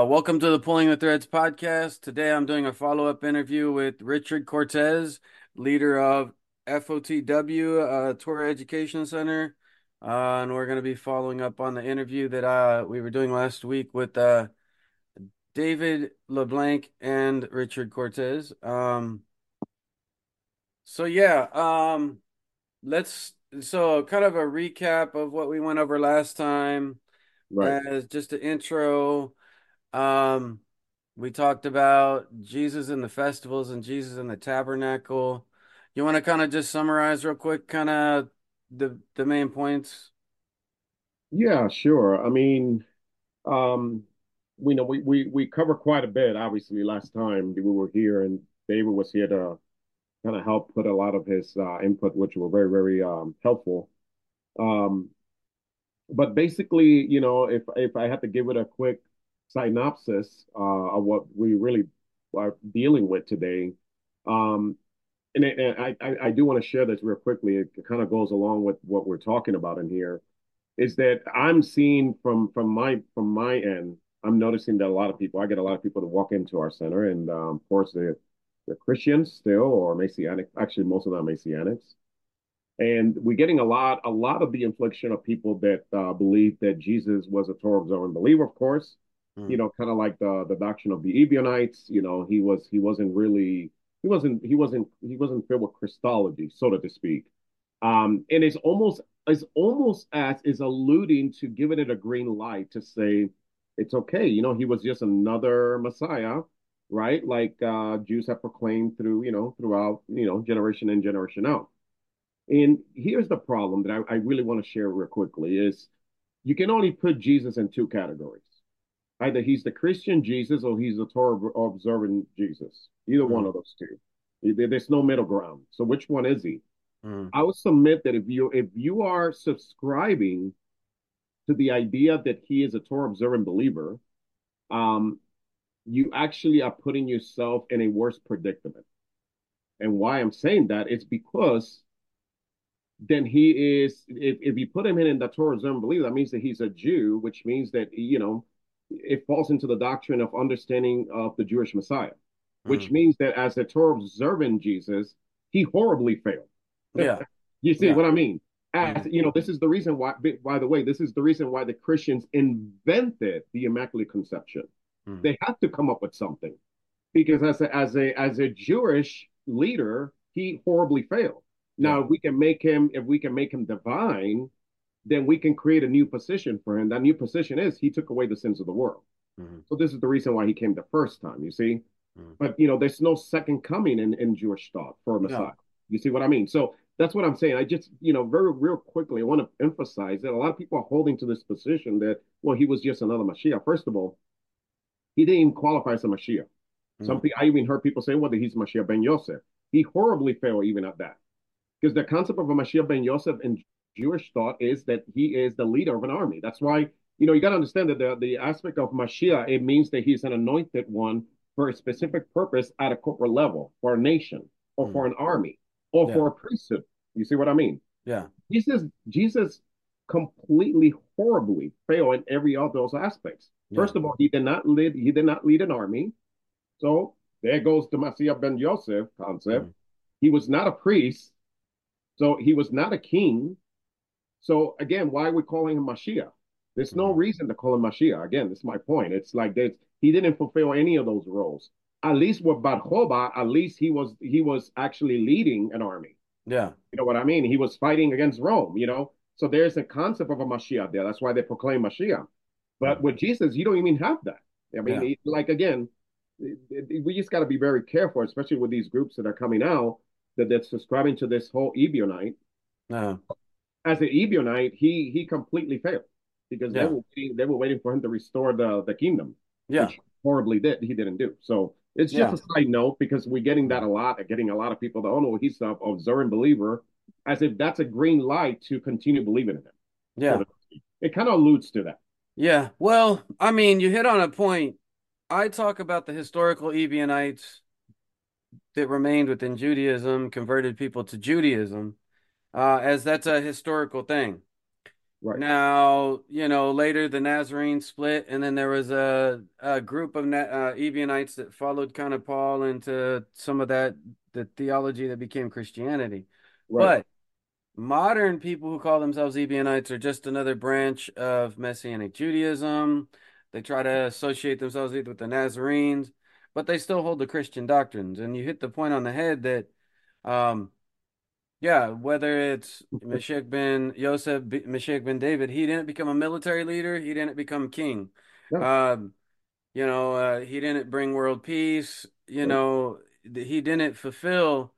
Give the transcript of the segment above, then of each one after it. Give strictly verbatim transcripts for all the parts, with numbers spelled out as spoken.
welcome to the Pulling the Threads podcast. Today I'm doing a follow-up interview with Richard Cortez, leader of F O T W, uh, Torah Education Center. Uh, and we're going to be following up on the interview that uh, we were doing last week with uh, David LeBlanc and Richard Cortez. Um, so yeah, um, let's so kind of a recap of what we went over last time Right. as just an intro. Um, we talked about Jesus and the festivals and Jesus and the tabernacle. You want to kind of just summarize real quick, kind of the the main points? Yeah, sure. I mean, um, we know we, we we covered quite a bit, obviously, last time we were here, and David was here to kind of help put a lot of his uh, input, which were very, very um, helpful. Um, but basically, you know, if if I had to give it a quick synopsis uh, of what we really are dealing with today, um, and, and I, I I do want to share this real quickly. It kind of goes along with what we're talking about in here is that I'm seeing from from my from my end, I'm noticing that a lot of people, I get a lot of people that walk into our center, and um, of course they're they're Christians still or Messianic. Actually, most of them are Messianics, and we're getting a lot a lot of the infliction of people that uh, believe that Jesus was a Torah observant believer. Of course, you Mm, know, kind of like the the doctrine of the Ebionites. You know, he was he wasn't really he wasn't he wasn't he wasn't filled with Christology, so to speak. Um, and it's almost it's almost as is alluding to giving it a green light to say it's okay. You know, he was just another Messiah, right? Like uh, Jews have proclaimed through you know throughout you know generation in generation out. And here's the problem that I, I really want to share real quickly is you can only put Jesus in two categories. Either he's the Christian Jesus or he's the Torah observant Jesus. Either one mm, of those two. There's no middle ground. So which one is he? mm, I would submit that if you if you are subscribing to the idea that he is a Torah observant believer, um, you actually are putting yourself in a worse predicament. And why I'm saying that is because then he is if, if you put him in, in the Torah observant believer, that means that he's a Jew, which means that you know it falls into the doctrine of understanding of the Jewish Messiah, which mm. means that as a Torah observant Jesus, he horribly failed. Yeah, You see yeah. what I mean? As Mm, you know, this is the reason why. By the way, this is the reason why the Christians invented the Immaculate Conception. mm. They have to come up with something because as a as a as a Jewish leader, he horribly failed. Yeah. Now, if we can make him, if we can make him divine, then we can create a new position for him. That new position is he took away the sins of the world. Mm, So this is the reason why he came the first time. You see, mm. but you know, there's no second coming in in Jewish thought for a Messiah. No. You see what I mean? So that's what I'm saying. I just, you know, very real quickly, I want to emphasize that a lot of people are holding to this position that, well, he was just another Mashiach. First of all, he didn't even qualify as a Mashiach. Some Mm, people, I even heard people say whether he's Mashiach ben Yosef. He horribly failed even at that. Because the concept of a Mashiach ben Yosef in Jewish thought is that he is the leader of an army. That's why, you know, you got to understand that the, the aspect of Mashiach, it means that he's an anointed one for a specific purpose at a corporate level, for a nation, or for mm. an army, or Yeah, for a priesthood. You see what I mean? yeah, Jesus, Jesus completely horribly failed in every of those aspects. yeah. First of all, he did not lead, he did not lead an army. So there goes the Mashiach ben Yosef concept. Mm, He was not a priest. So he was not a king. So again, why are we calling him Mashiach? There's no mm. reason to call him Mashiach. Again, this is my point. It's like that he didn't fulfill any of those roles. At least with Bar Kokhba, at least he was he was actually leading an army. Yeah, You know what I mean? He was fighting against Rome, you know. So there's a concept of a Mashiach there. That's why they proclaim Mashiach. But mm, with Jesus, you don't even have that. I mean, yeah, it, like again, it, it, we just got to be very careful, especially with these groups that are coming out that they're subscribing to this whole Ebionite. uh, As an Ebionite, he he completely failed because they yeah, were waiting, they were waiting for him to restore the the kingdom, yeah, which horribly did he didn't do. So it's just yeah. a side note because we're getting that Mm. a lot, getting a lot of people that oh no, he's an observant believer, as if that's a green light to continue believing in him. So Yeah. that, it kind of alludes to that. Yeah, well, I mean, you hit on a point. I talk about the historical Ebionites that remained within Judaism, converted people to Judaism, uh, as that's a historical thing. right, Now, you know, later the Nazarene split, and then there was a, a group of Na uh, Ebionites that followed kind of Paul into some of that, the theology that became Christianity. right. But modern people who call themselves Ebionites are just another branch of Messianic Judaism. They try to associate themselves either with the Nazarenes, but they still hold the Christian doctrines. And you hit the point on the head that, um, yeah, whether it's Mashiach ben Yosef, B- Mashiach ben David, he didn't become a military leader. He didn't become king. Yeah, Um, you know, uh, he didn't bring world peace. You right, know, th- he didn't fulfill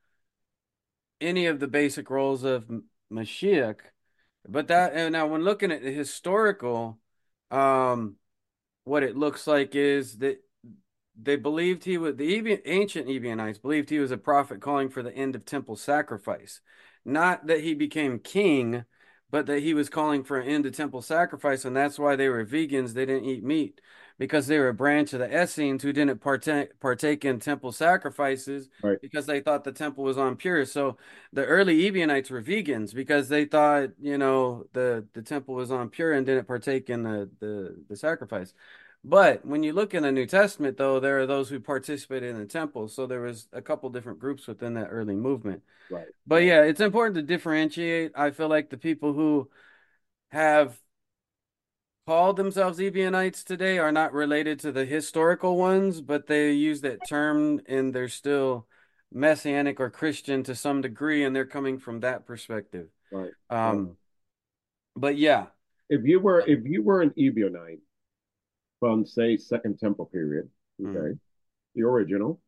any of the basic roles of M- Mashiach. But that, and now when looking at the historical, um, what it looks like is that they believed he was the Ebi- ancient Ebionites believed he was a prophet calling for the end of temple sacrifice. Not that he became king, but that he was calling for an end to temple sacrifice, and that's why they were vegans. They didn't eat meat because they were a branch of the Essenes who didn't partake partake in temple sacrifices right, because they thought the temple was impure. So the early Ebionites were vegans because they thought, you know, the the temple was impure and didn't partake in the the the sacrifice. But when you look in the New Testament, though, there are those who participated in the temple. So there was a couple different groups within that early movement. right, But right, yeah, it's important to differentiate. I feel like the people who have called themselves Ebionites today are not related to the historical ones, but they use that term and they're still messianic or Christian to some degree, and they're coming from that perspective. right, right. Um, but yeah, If you were if you were an Ebionite from say Second Temple period, mm, okay, the original,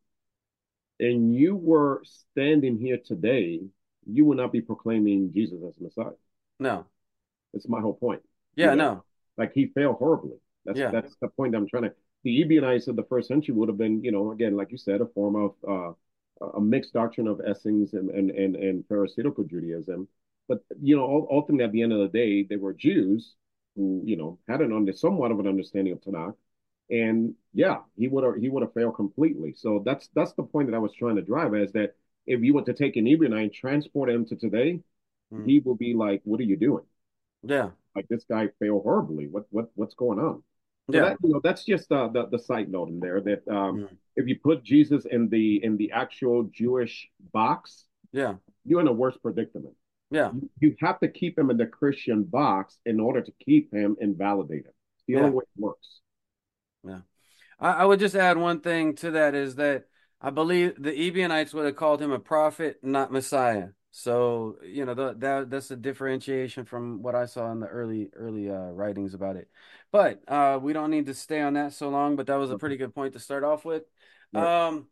and you were standing here today, you will not be proclaiming Jesus as Messiah. no, That's my whole point. You yeah, know, no, like he failed horribly. That's yeah, that's the point I'm trying to. The Ebionites of the first century would have been, you know, again, like you said, a form of uh, a mixed doctrine of Essenes and and and, and Pharisaical Judaism. But you know, ultimately, at the end of the day, they were Jews who, you know, had an under somewhat of an understanding of Tanakh. And yeah, he would have he would have failed completely. So that's that's the point that I was trying to drive at, is that if you were to take an Ebionite and transport him to today, mm, he will be like, "What are you doing? yeah, Like this guy failed horribly. What what what's going on?" So yeah, that you know that's just uh, the the side note in there that um, mm, if you put Jesus in the in the actual Jewish box, yeah, you're in a worse predicament. yeah, You, you have to keep him in the Christian box in order to keep him invalidated. It's the only yeah, way it works. yeah. I, I would just add one thing to that is that I believe the Ebionites would have called him a prophet, not Messiah. So, you know, the, that that's a differentiation from what I saw in the early early uh, writings about it. But uh, we don't need to stay on that so long, but that was a Okay. pretty good point to start off with. Right. Um,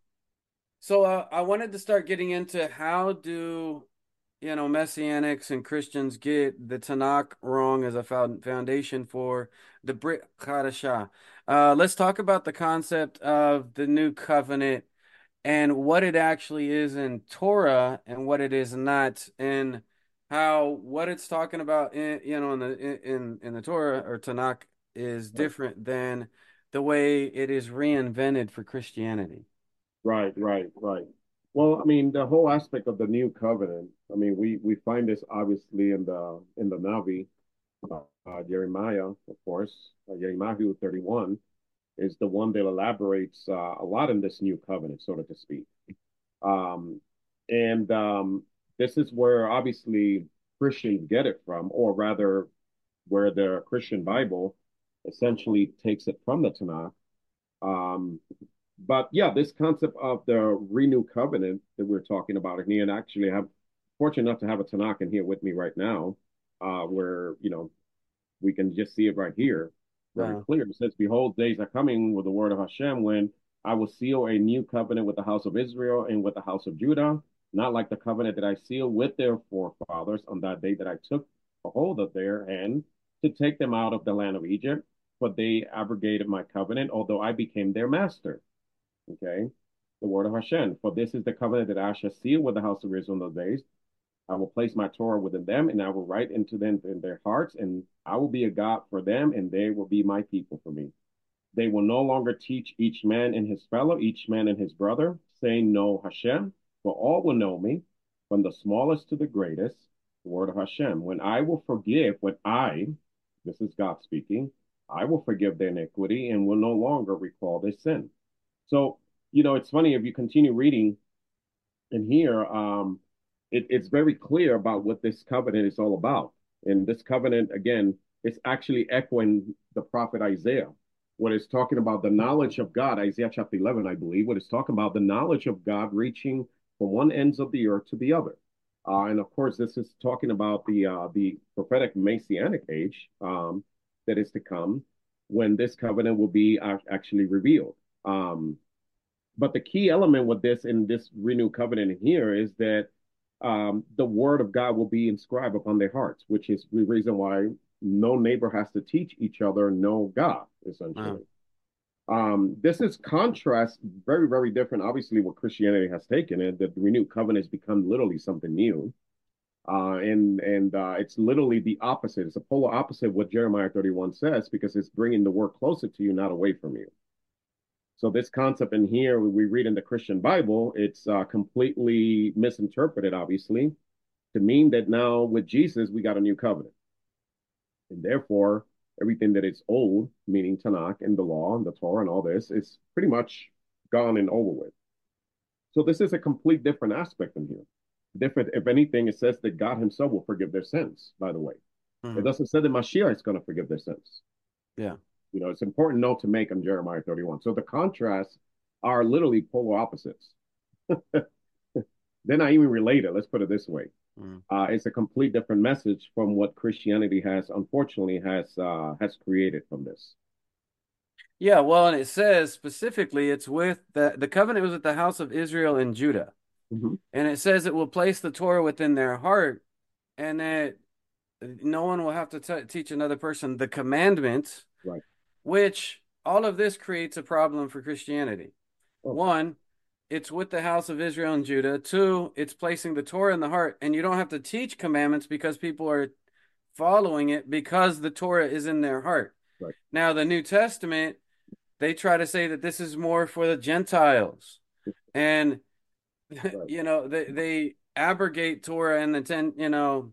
so uh, I wanted to start getting into how do you know Messianics and Christians get the Tanakh wrong as a foundation for the Brit Hadashah. Uh, let's talk about the concept of the new covenant and what it actually is in Torah and what it is not, and how what it's talking about in you know in the in in the Torah or Tanakh is Right. different than the way it is reinvented for Christianity. Right, right, right. Well, I mean, the whole aspect of the new covenant. I mean, we we find this obviously in the in the Navi, uh, uh, Jeremiah, of course, uh, Jeremiah thirty-one is the one that elaborates uh, a lot in this new covenant, so to speak. Um, and um, this is where obviously Christians get it from, or rather, where the Christian Bible essentially takes it from the Tanakh. Um, but yeah, this concept of the renew covenant that we're talking about here, and actually have fortunate enough to have a Tanakh in here with me right now, uh, where you know we can just see it right here, very Uh, clear. It says, "Behold, days are coming with the word of Hashem when I will seal a new covenant with the house of Israel and with the house of Judah, not like the covenant that I sealed with their forefathers on that day that I took a hold of their hand to take them out of the land of Egypt, for they abrogated my covenant, although I became their master." Okay, the word of Hashem. For this is the covenant that I shall seal with the house of Israel in those days. I will place my Torah within them, and I will write into them in their hearts, and I will be a God for them, and they will be my people for me. They will no longer teach each man and his fellow, each man and his brother, saying, "Know Hashem," for all will know me, from the smallest to the greatest. The word of Hashem. When I will forgive, when I, this is God speaking, I will forgive their iniquity and will no longer recall their sin. So, you know, it's funny if you continue reading in here, um, it, it's very clear about what this covenant is all about. And this covenant, again, is actually echoing the prophet Isaiah, what it's talking about the knowledge of God, Isaiah chapter eleven, I believe, what it's talking about the knowledge of God reaching from one ends of the earth to the other. Uh, and of course, this is talking about the uh, the prophetic messianic age um, that is to come when this covenant will be actually revealed. Um, but the key element with this in this renewed covenant here is that um, the word of God will be inscribed upon their hearts, which is the reason why no neighbor has to teach each other no God, Wow. essentially. Um, this is contrast, very, very different, obviously, what Christianity has taken it, that the renewed covenant has become literally something new. Uh, and and uh, it's literally the opposite. It's a polar opposite of what Jeremiah thirty-one says, because it's bringing the word closer to you, not away from you. So this concept in here, we read in the Christian Bible, it's uh, completely misinterpreted, obviously, to mean that now with Jesus we got a new covenant, and therefore everything that is old, meaning Tanakh and the law and the Torah and all this, is pretty much gone and over with. So this is a complete different aspect in here. Different, if anything, it says that God Himself will forgive their sins. By the way, it Mhm. doesn't say that Mashiach is going to forgive their sins. Yeah. You know, it's an important note to make on Jeremiah thirty-one. So the contrasts are literally polar opposites. They're not even related. Let's put it this way. Mhm. Uh, it's a complete different message from what Christianity has, unfortunately, has uh, has created from this. Yeah, well, and it says specifically it's with the the covenant was with the house of Israel and Judah. Mm-hmm. And it says it will place the Torah within their heart and that no one will have to t teach another person the commandments, Right. which all of this creates a problem for Christianity. Oh, One, it's with the house of Israel and Judah. Two, it's placing the Torah in the heart, and you don't have to teach commandments because people are following it because the Torah is in their heart. right. Now, the New Testament, they try to say that this is more for the Gentiles. And, Right. you know, they, they abrogate Torah and the ten, you know,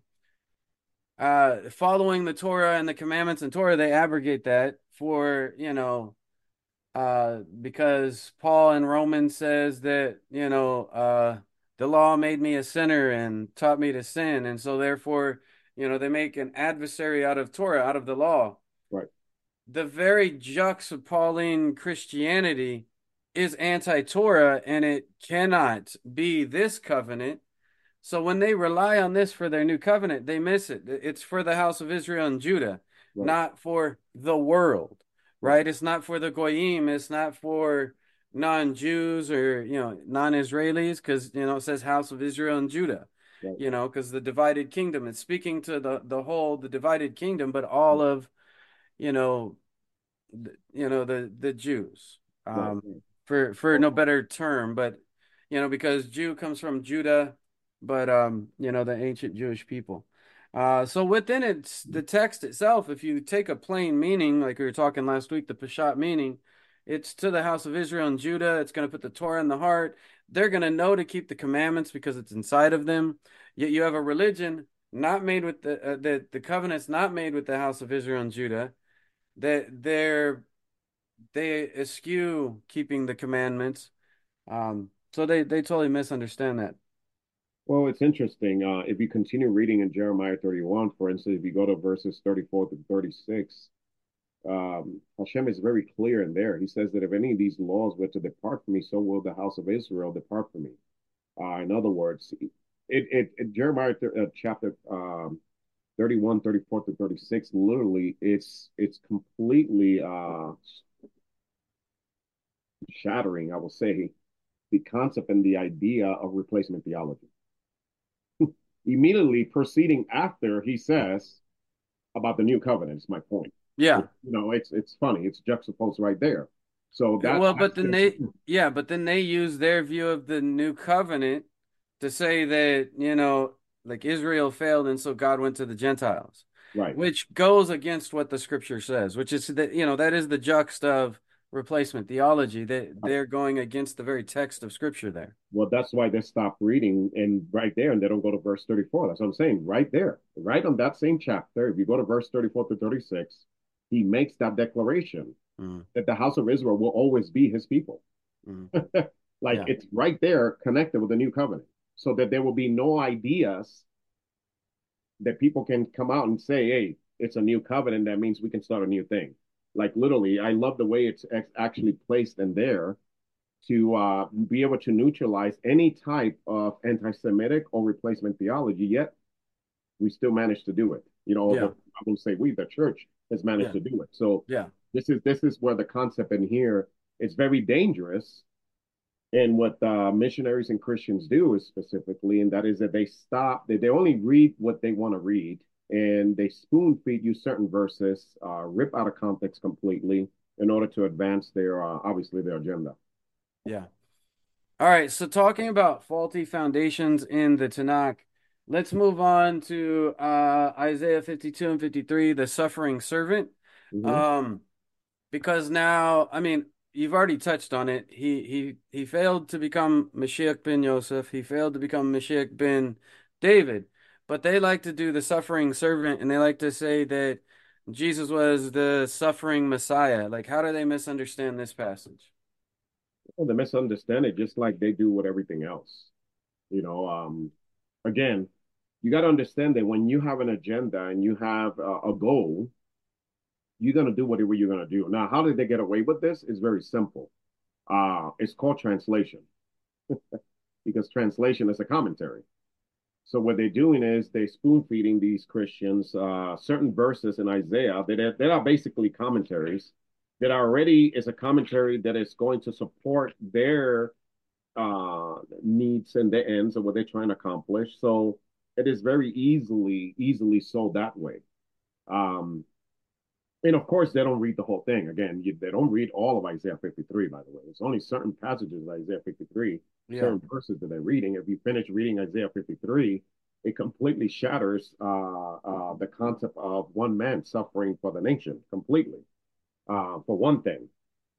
uh, following the Torah and the commandments and Torah, they abrogate that for, you know, uh, because Paul in Romans says that, you know, uh, the law made me a sinner and taught me to sin. And so therefore, you know, they make an adversary out of Torah, out of the law. Right. The very juxtaposing Christianity is anti-Torah and it cannot be this covenant. So when they rely on this for their new covenant, they miss it. It's for the house of Israel and Judah, Right. not for the world, Right. right? It's not for the Goyim. It's not for non-Jews or, you know, non-Israelis, because, you know, it says house of Israel and Judah, Right. you know, because the divided kingdom, it's speaking to the, the whole, the divided kingdom, but all of, you know, you know the the Jews, Right. um, Right. for for no Oh, better term, but you know because Jew comes from Judah, but um, you know the ancient Jewish people. Uh, so within it's the text itself, if you take a plain meaning, like we were talking last week, the Peshat meaning, it's to the house of Israel and Judah. It's going to put the Torah in the heart. They're going to know to keep the commandments because it's inside of them. Yet you have a religion not made with the uh, the the covenant's not made with the house of Israel and Judah that they're they eschew keeping the commandments. Um, so they they totally misunderstand that. well, it's interesting. Uh, if you continue reading in Jeremiah thirty-one, for instance, if you go to verses thirty-four to thirty-six, um, Hashem is very clear in there. He says that if any of these laws were to depart from me, so will the house of Israel depart from me. Uh, in other words, it, it, it Jeremiah uh, chapter um, thirty-one, thirty-four to thirty-six, literally, it's it's completely uh, shattering, I will say, the concept and the idea of replacement theology. Immediately proceeding after, he says about the new covenant. Is my point. Yeah. It, you know, it's it's funny. It's juxtaposed right there. So that Well, but then aspect, they yeah, but then they use their view of the new covenant to say that, you know, like Israel failed and so God went to the Gentiles, right, which goes against what the scripture says, which is that, you know, that is the juxt of replacement theology. They they're going against the very text of Scripture there. Well, that's why they stop reading and right there, and they don't go to verse thirty-four. That's what I'm saying. Right there, right on that same chapter, if you go to verse thirty-four to thirty-six, he makes that declaration Mm, that the house of Israel will always be his people. mm, Like yeah, it's right there connected with the new covenant, so that there will be no ideas that people can come out and say, hey, it's a new covenant. That means we can start a new thing. Like literally, I love the way it's actually placed in there to uh, be able to neutralize any type of anti-Semitic or replacement theology. Yet we still managed to do it. You know, the, yeah, I will say we, the church, has managed yeah, to do it. So yeah, this is this is where the concept in here is very dangerous. And what uh, missionaries and Christians do is specifically, and that is that they stop, they, they only read what they want to read, and they spoon feed you certain verses, uh, rip out of context completely in order to advance their, uh, obviously, their agenda. yeah. All right, so talking about faulty foundations in the Tanakh, let's move on to uh, Isaiah fifty-two and fifty-three, the suffering servant. Mm-hmm. Um, because now, I mean, you've already touched on it. He he he failed to become Mashiach ben Yosef. He failed to become Mashiach ben David. But they like to do the suffering servant, and they like to say that Jesus was the suffering Messiah. Like, how do they misunderstand this passage? Well, they misunderstand it just like they do with everything else. You know, um, again, you got to understand that when you have an agenda and you have uh, a goal, you're going to do whatever you're going to do. Now, how did they get away with this? It's very simple. Uh, it's called translation because translation is a commentary. So what they're doing is they spoon feeding these Christians uh, certain verses in Isaiah that are, that are basically commentaries that are already is a commentary that is going to support their uh, needs and the ends of what they're trying to accomplish. So it is very easily easily sold that way. Um, and of course, they don't read the whole thing. Again, you, they don't read all of Isaiah fifty-three, by the way. It's only certain passages of Isaiah fifty-three, Yeah. certain verses that they're reading. If you finish reading Isaiah fifty-three, it completely shatters uh, uh, the concept of one man suffering for the nation completely, uh, for one thing.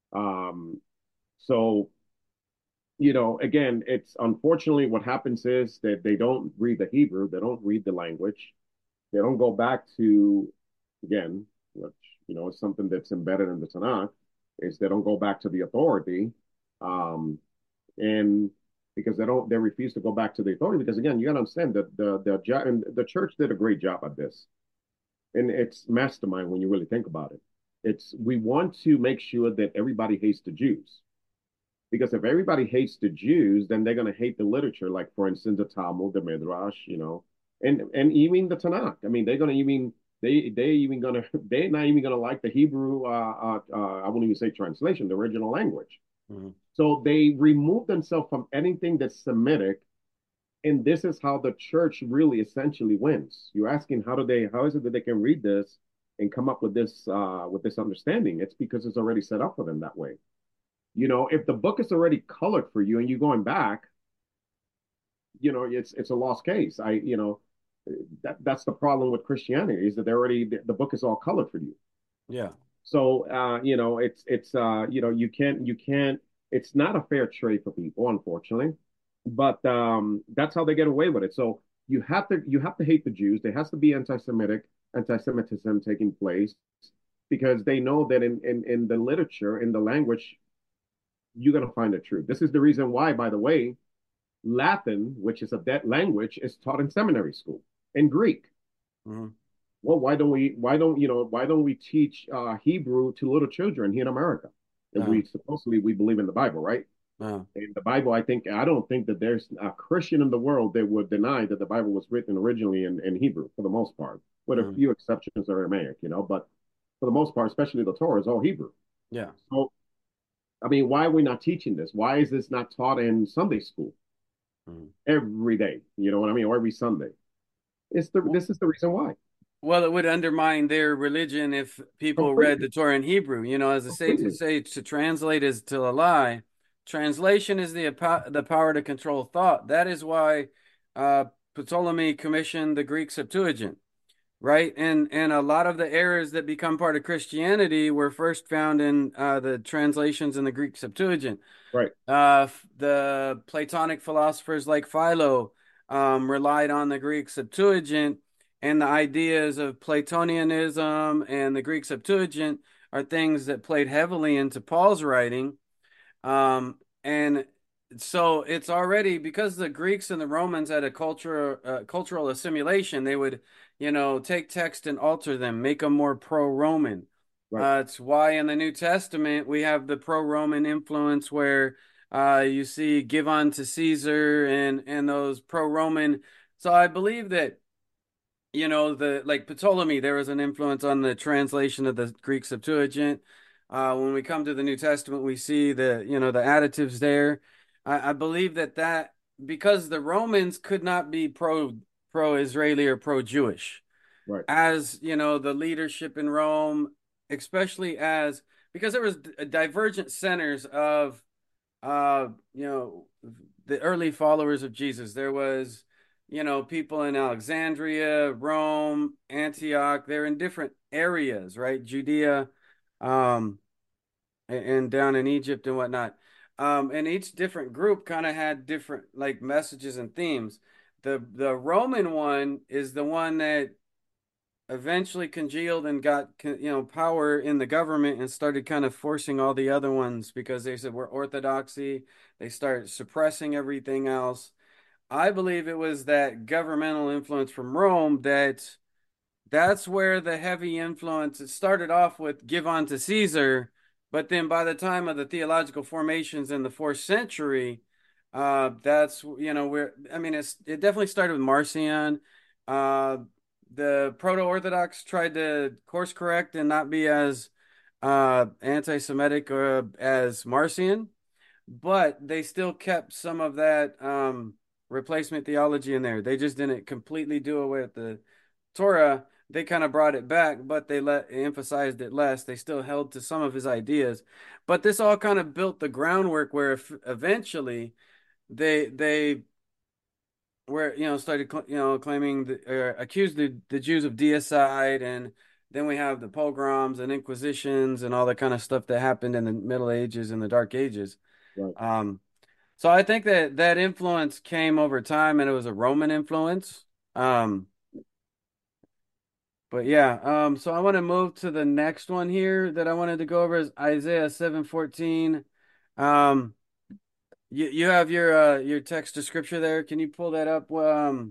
Um, so, you know, again, it's unfortunately what happens is that they don't read the Hebrew, they don't read the language, they don't go back to, again, which, you know, is something that's embedded in the Tanakh, is they don't go back to the authority. Um, and because they don't, they refuse to go back to the authority. Because again, you got to understand that the, the, and the church did a great job at this. And it's mastermind when you really think about it. It's, we want to make sure that everybody hates the Jews. Because if everybody hates the Jews, then they're going to hate the literature, like for instance, the Talmud, the Midrash, you know, and and even the Tanakh. I mean, they're going to even they they even going to they're not even going to like the Hebrew. Uh, uh, uh, I won't even say translation, the original language. Mhm. So they remove themselves from anything that's Semitic, and this is how the church really essentially wins. You're asking how do they how is it that they can read this and come up with this uh, with this understanding? It's because it's already set up for them that way. You know, if the book is already colored for you and you're going back, you know, it's it's a lost case. I, you know, that that's the problem with Christianity is that they already the, the book is all colored for you. Yeah. So uh, you know, it's it's uh, you know, you can't you can't. It's not a fair trade for people, unfortunately. But um, that's how they get away with it. So you have to you have to hate the Jews. There has to be anti-Semitic anti-Semitism taking place because they know that in in in the literature in the language you're going to find the truth. This is the reason why, by the way, Latin, which is a dead language, is taught in seminary school and Greek. Mhm. Well, why don't we? Why don't you know? Why don't we teach uh, Hebrew to little children here in America? If Uh, we supposedly we believe in the Bible, right? uh, In the Bible, I think I don't think that there's a Christian in the world that would deny that the Bible was written originally in, in Hebrew for the most part, with a mhm. few exceptions of Aramaic, you know. But for the most part, especially the Torah, is all Hebrew. Yeah. So I mean, why are we not teaching this? Why is this not taught in Sunday school Mhm. every day? You know what I mean? Or every Sunday. It's the W- this is the reason why. Well, it would undermine their religion if people read the Completely, Torah in Hebrew. You know, as the sages completely. say, to translate is to lie. Translation is the the power to control thought. That is why uh, Ptolemy commissioned the Greek Septuagint. right? And and a lot of the errors that become part of Christianity were first found in uh, the translations in the Greek Septuagint. Right, Uh, the Platonic philosophers like Philo um, relied on the Greek Septuagint, and the ideas of Platonianism and the Greek Septuagint are things that played heavily into Paul's writing. Um, and so it's already because the Greeks and the Romans had a culture, uh, cultural assimilation. They would, you know, take text and alter them, make them more pro-Roman. right. Uh, it's why in the New Testament we have the pro-Roman influence where uh, you see give unto Caesar and and those pro-Roman. So I believe that you know the like Ptolemy, there was an influence on the translation of the Greek Septuagint. Uh, when we come to the New Testament, we see the you know the additives there. I, I believe that that because the Romans could not be pro pro Israeli or pro Jewish, Right. as you know the leadership in Rome, especially as because there was divergent centers of uh, you know, the early followers of Jesus. There was, you know, people in Alexandria, Rome, Antioch. They're in different areas, right? Judea, um, and, and down in Egypt and whatnot. Um, and each different group kind of had different like messages and themes. The the Roman one is the one that eventually congealed and got you know power in the government and started kind of forcing all the other ones because they said we're orthodoxy. They started suppressing everything else. I believe it was that governmental influence from Rome that that's where the heavy influence it started off with give on to Caesar, but then by the time of the theological formations in the fourth century, uh, that's you know where I mean it's it definitely started with Marcion. Uh, the proto-Orthodox tried to course correct and not be as uh, anti-Semitic or as Marcion, but they still kept some of that um, replacement theology in there. They just didn't completely do away with the Torah. They kind of brought it back, but they let emphasized it less. They still held to some of his ideas, but this all kind of built the groundwork where if eventually they they were you know started you know claiming the, or accused the, the Jews of deicide, and then we have the pogroms and inquisitions and all the kind of stuff that happened in the Middle Ages and the Dark Ages. Right. Um, so I think that that influence came over time, and it was a Roman influence. Um, But yeah, um, so I want to move to the next one here that I wanted to go over is Isaiah seven fourteen. Um, you you have your uh your text to scripture there. Can you pull that up? Um,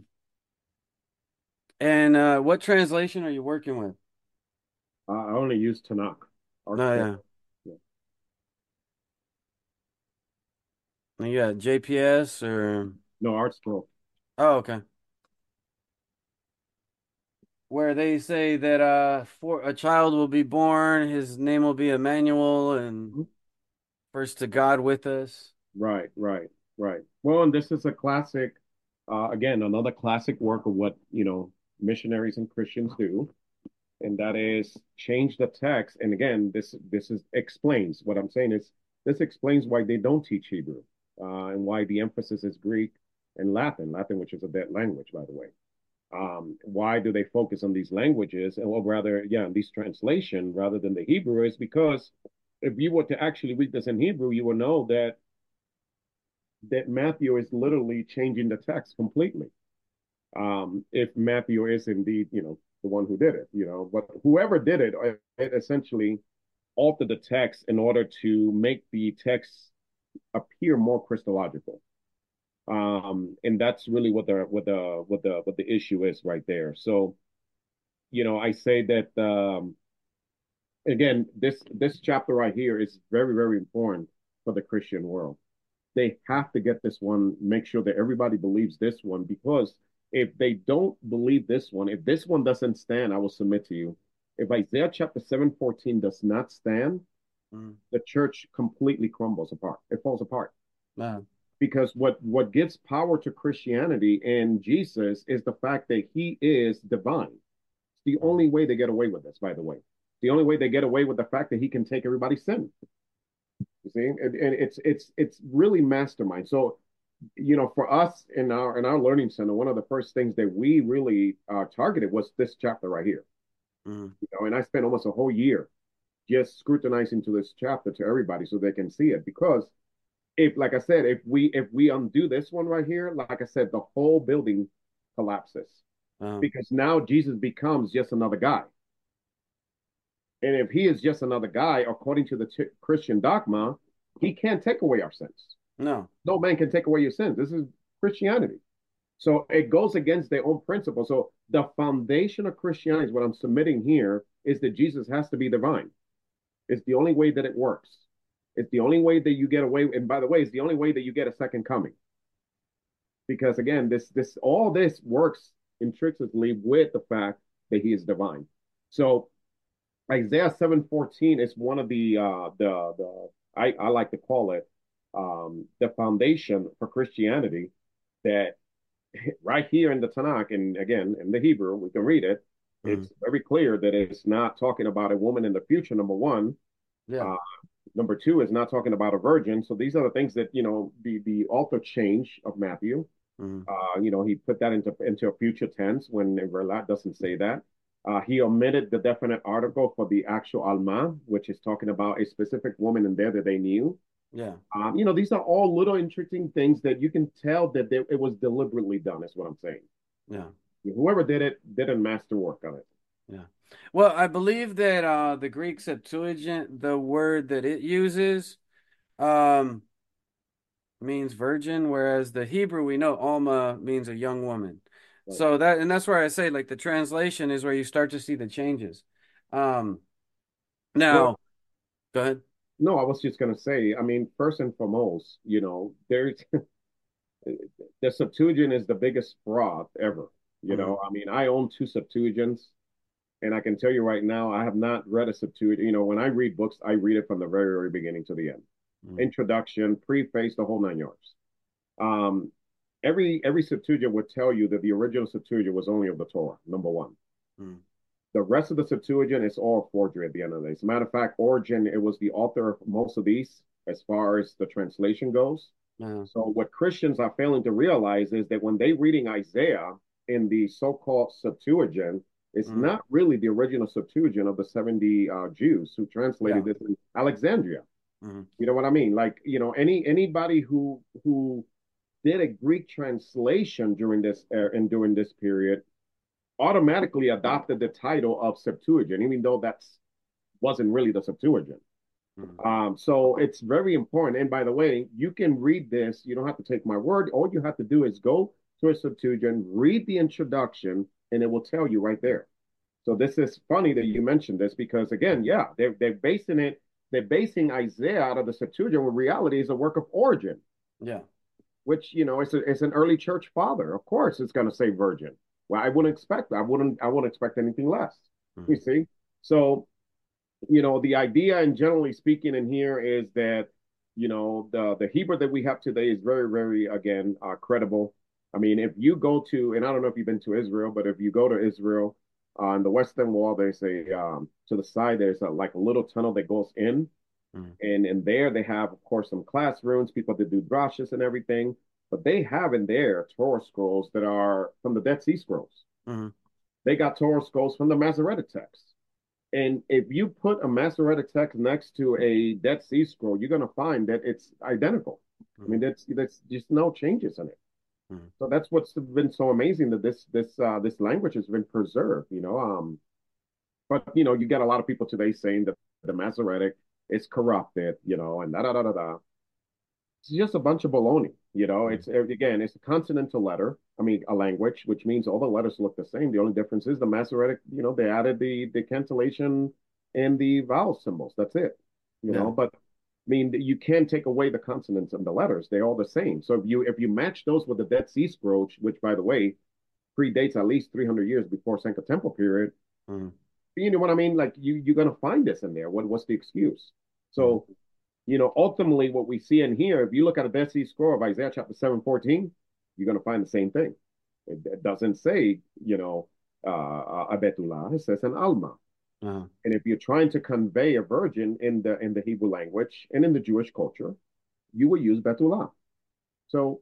and uh, what translation are you working with? Uh, I only use Tanakh, Art Oh Scroll. yeah, Yeah. you got J P S or No, Art Scroll. oh okay, where they say that uh for a child will be born, his name will be Emmanuel, and Mhm. first to God with us. Right, right, right. Well, and this is a classic, uh, again, another classic work of what, you know, missionaries and Christians do, and that is change the text. And again, this this is explains what I'm saying is this explains why they don't teach Hebrew, uh, and why the emphasis is Greek and Latin, Latin, which is a dead language, by the way. Um, why do they focus on these languages, and or rather, yeah, these translation rather than the Hebrew is because if you were to actually read this in Hebrew, you will know that that Matthew is literally changing the text completely. Um, if Matthew is indeed, you know, the one who did it, you know, but whoever did it, it essentially altered the text in order to make the text appear more Christological. Um, and that's really what the what the what the what the issue is right there. So, you know, I say that um, again, this this chapter right here is very very important for the Christian world. They have to get this one, make sure that everybody believes this one, because if they don't believe this one, if this one doesn't stand, I will submit to you. If Isaiah chapter seven fourteen does not stand, Mm. the church completely crumbles apart. It falls apart. No. Because what, what gives power to Christianity and Jesus is the fact that he is divine. It's the Mm. only way they get away with this, by the way. The only way they get away with the fact that he can take everybody's sin. You see, and, and it's it's it's really mastermind. So you know, for us in our in our learning center, one of the first things that we really uh, targeted was this chapter right here. Mm, You know, and I spent almost a whole year just scrutinizing to this chapter to everybody so they can see it. Because if, like I said, if we if we undo this one right here, like I said, the whole building collapses uh, because now Jesus becomes just another guy. And if he is just another guy, according to the t- Christian dogma, he can't take away our sins. no. No man can take away your sins. This is Christianity. So it goes against their own principle. So the foundation of Christianity is what I'm submitting here is that Jesus has to be divine. It's the only way that it works. It's the only way that you get away. And by the way, it's the only way that you get a second coming. Because again, this this all this works intricately with the fact that he is divine. So Isaiah seven fourteen is one of the uh the the I, I like to call it um the foundation for Christianity that right here in the Tanakh, and again in the Hebrew, we can read it. Mm, It's very clear that it's not talking about a woman in the future, number one. yeah. Uh, Number two is not talking about a virgin. So these are the things that, you know, the the author change of Matthew. Mm, Uh, you know, he put that into into a future tense when Verlat doesn't say that. Uh, he omitted the definite article for the actual Alma, which is talking about a specific woman in there that they knew. yeah. Um, you know, these are all little interesting things that you can tell that they, it was deliberately done, is what I'm saying. Yeah. Whoever did it did a masterwork on it. Yeah. Well, I believe that uh the Greek Septuagint, the word that it uses, um means virgin, whereas the Hebrew we know Alma means a young woman. Right. So that and that's where I say like the translation is where you start to see the changes. Um Well, now go ahead. no, I was just going to say, I mean, first and foremost, you know, there's the Septuagint is the biggest fraud ever. You Mm, know, I mean, I own two Septuagints, and I can tell you right now, I have not read a Septuagint. You know, when I read books, I read it from the very, very beginning to the end. mm, Introduction, preface, the whole nine yards. Um, every every Septuagint would tell you that the original Septuagint was only of the Torah, number one. mm, The rest of the Septuagint is all forgery at the end of the day. As a matter of fact, Origen, it was the author of most of these as far as the translation goes. yeah, So what Christians are failing to realize is that when they're reading Isaiah in the so-called Septuagint, it's mm, not really the original Septuagint of the seventy uh, Jews who translated yeah. this in Alexandria. Mm, You know what I mean? Like, you know, any anybody who who did a Greek translation during this uh, and during this period automatically adopted the title of Septuagint, even though that's wasn't really the Septuagint. mm, Um, so it's very important. And by the way, you can read this. You don't have to take my word. All you have to do is go to a Septuagint, read the introduction, and it will tell you right there. So this is funny that you mentioned this because again, yeah, they're they're basing it, they're basing Isaiah out of the Septuagint when reality is a work of Origen, yeah. which you know it's a, it's an early church father. Of course, it's going to say virgin. Well, I wouldn't expect I wouldn't I wouldn't expect anything less. You Mm, see, so you know, the idea and generally speaking in here is that, you know, the the Hebrew that we have today is very, very, again, uh, credible. I mean, if you go to, and I don't know if you've been to Israel, but if you go to Israel, on the Western Wall, there's a, um, to the side, there's a, like a little tunnel that goes in. mm, And in there, they have, of course, some classrooms, people that do drashes and everything. But they have in there Torah scrolls that are from the Dead Sea Scrolls. mm, They got Torah scrolls from the Masoretic text. And if you put a Masoretic text next to a Dead Sea Scroll, you're going to find that it's identical. I mean, mm, that's that's just no changes in it. mm, So that's what's been so amazing that this this uh, this language has been preserved. You know, um, but you know, you get a lot of people today saying that the Masoretic is corrupted. You know, and da da da da da. It's just a bunch of baloney. You know, mm, it's again, it's a consonantal letter. I mean, a language, which means all the letters look the same. The only difference is the Masoretic. You know, they added the the cantillation and the vowel symbols. That's it. You yeah. know, but I mean, you can't take away the consonants and the letters. They're all the same. So if you if you match those with the Dead Sea Scrolls, which by the way predates at least three hundred years before Second Temple period, Mm, you know what I mean? Like you you're gonna find this in there. What what's the excuse? mm, So you know, ultimately what we see in here, if you look at a Dead Sea Scroll of Isaiah chapter seven fourteen, you're going to find the same thing. It, it doesn't say, you know, uh, a Betula, it says an Alma. uh, And if you're trying to convey a virgin in the in the Hebrew language and in the Jewish culture, you will use Betula. So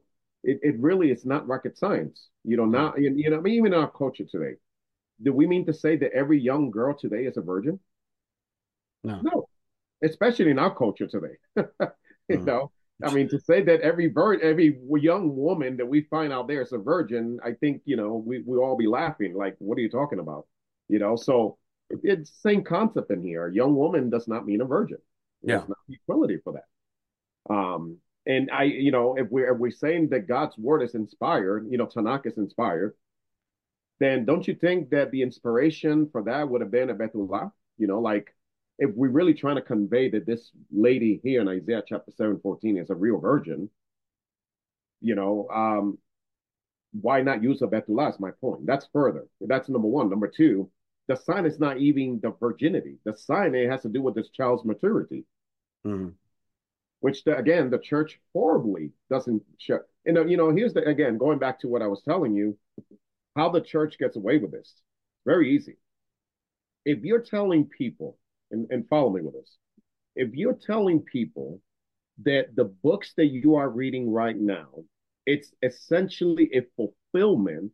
It, it really is not rocket science. You know, No, not, you know, I mean, even in our culture today, do we mean to say that every young girl today is a virgin? no. No, especially in our culture today. You Mm. know, I mean, to say that every vir- every young woman that we find out there is a virgin, I think, you know, we we all be laughing. Like, what are you talking about? You know, so it, it's the same concept in here. A young woman does not mean a virgin. Yeah. There's not equality for that. Um, and I, you know, if we're if we're saying that God's word is inspired, you know, Tanakh is inspired, then don't you think that the inspiration for that would have been a Betullah? You know, like if we're really trying to convey that this lady here in Isaiah chapter seven fourteen is a real virgin, you know, um, why not use a Betullah is my point. That's further. That's number one. Number two, the sign is not even the virginity. The sign it has to do with this child's maturity, Mm. which the, again the church horribly doesn't show. And you know, here's the again going back to what I was telling you, how the church gets away with this. Very easy. If you're telling people, and, and follow me with this, if you're telling people that the books that you are reading right now, it's essentially a fulfillment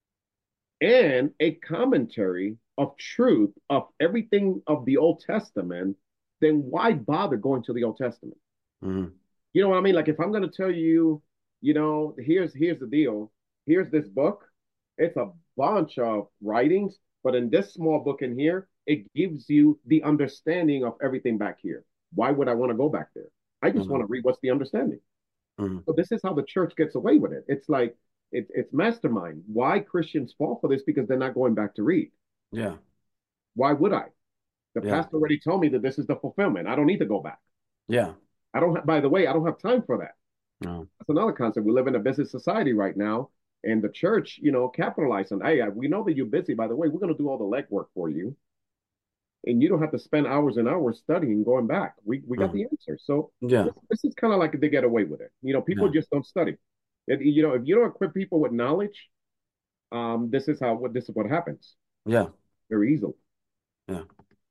and a commentary of truth of everything of the Old Testament, then why bother going to the Old Testament? Mm. You know what I mean? Like if I'm going to tell you, you know, here's here's the deal. Here's this book. It's a bunch of writings, but in this small book in here, it gives you the understanding of everything back here. Why would I want to go back there? I just want Mm. to read what's the understanding. Mm. So this is how the church gets away with it. It's like it, it's mastermind. Why Christians fall for this? Because they're not going back to read. Yeah. Why would I? The Yeah. pastor already told me that this is the fulfillment. I don't need to go back. Yeah. I don't. Ha- by the way, I don't have time for that. No. That's another concept. We live in a busy society right now, and the church, you know, capitalize on. Hey, we know that you're busy. By the way, we're going to do all the legwork for you, and you don't have to spend hours and hours studying going back. We we got Mm. the answer. So Yeah. this, this is kind of like they get away with it. You know, people Yeah. just don't study. If, you know, if you don't equip people with knowledge, um, this is how what this is what happens Yeah. very easily. Yeah.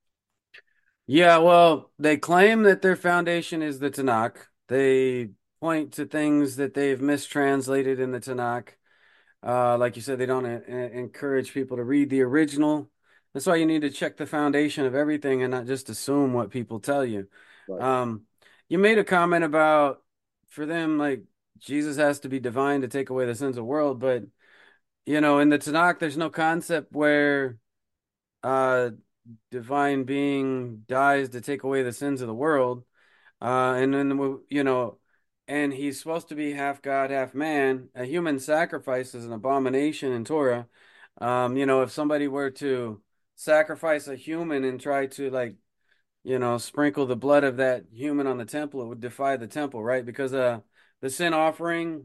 Yeah, well, they claim that their foundation is the Tanakh. They point to things that they've mistranslated in the Tanakh. Uh, like you said, they don't uh, encourage people to read the original. That's why you need to check the foundation of everything and not just assume what people tell you. Right, Um, you made a comment about for them, like Jesus has to be divine to take away the sins of the world, but you know, in the Tanakh, there's no concept where uh divine being dies to take away the sins of the world. Uh, and then, you know, and he's supposed to be half God, half man. A human sacrifice is an abomination in Torah. Um, you know, if somebody were to sacrifice a human and try to, like, you know, sprinkle the blood of that human on the temple, it would defy the temple, right? Because uh, the sin offering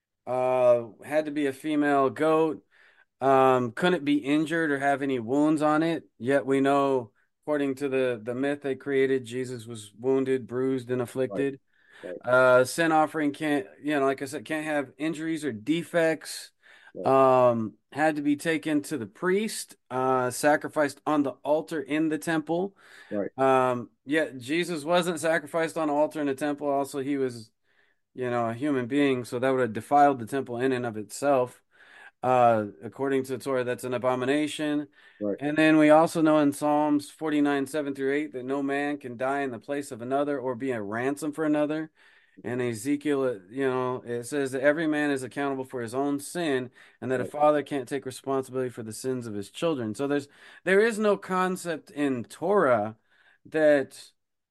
uh had to be a female goat, um, couldn't be injured or have any wounds on it. Yet we know, according to the the myth they created, Jesus was wounded, bruised, and right, afflicted. right, Uh, sin offering can't, you know, like I said, can't have injuries or defects. right, Um, had to be taken to the priest, uh, sacrificed on the altar in the temple. right, Um, yet Jesus wasn't sacrificed on the altar in the temple. Also, he was, you know, a human being, so that would have defiled the temple in and of itself. Uh, according to the Torah, that's an abomination. right, And then we also know in Psalms forty-nine, seven through eight, that no man can die in the place of another or be a ransom for another. And Ezekiel, you know, it says that every man is accountable for his own sin and that a right, father can't take responsibility for the sins of his children. So there's there is no concept in Torah that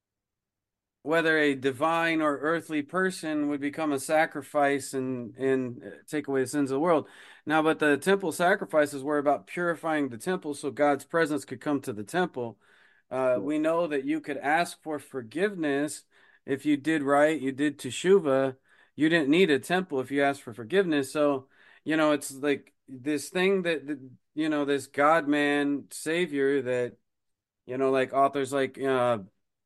whether a divine or earthly person would become a sacrifice and and uh, take away the sins of the world. Now, but the temple sacrifices were about purifying the temple so God's presence could come to the temple. Uh, right, we know that you could ask for forgiveness if you did right, you did teshuvah. You didn't need a temple if you asked for forgiveness. So, you know, it's like this thing that, that you know, this God man savior that, you know, like authors like uh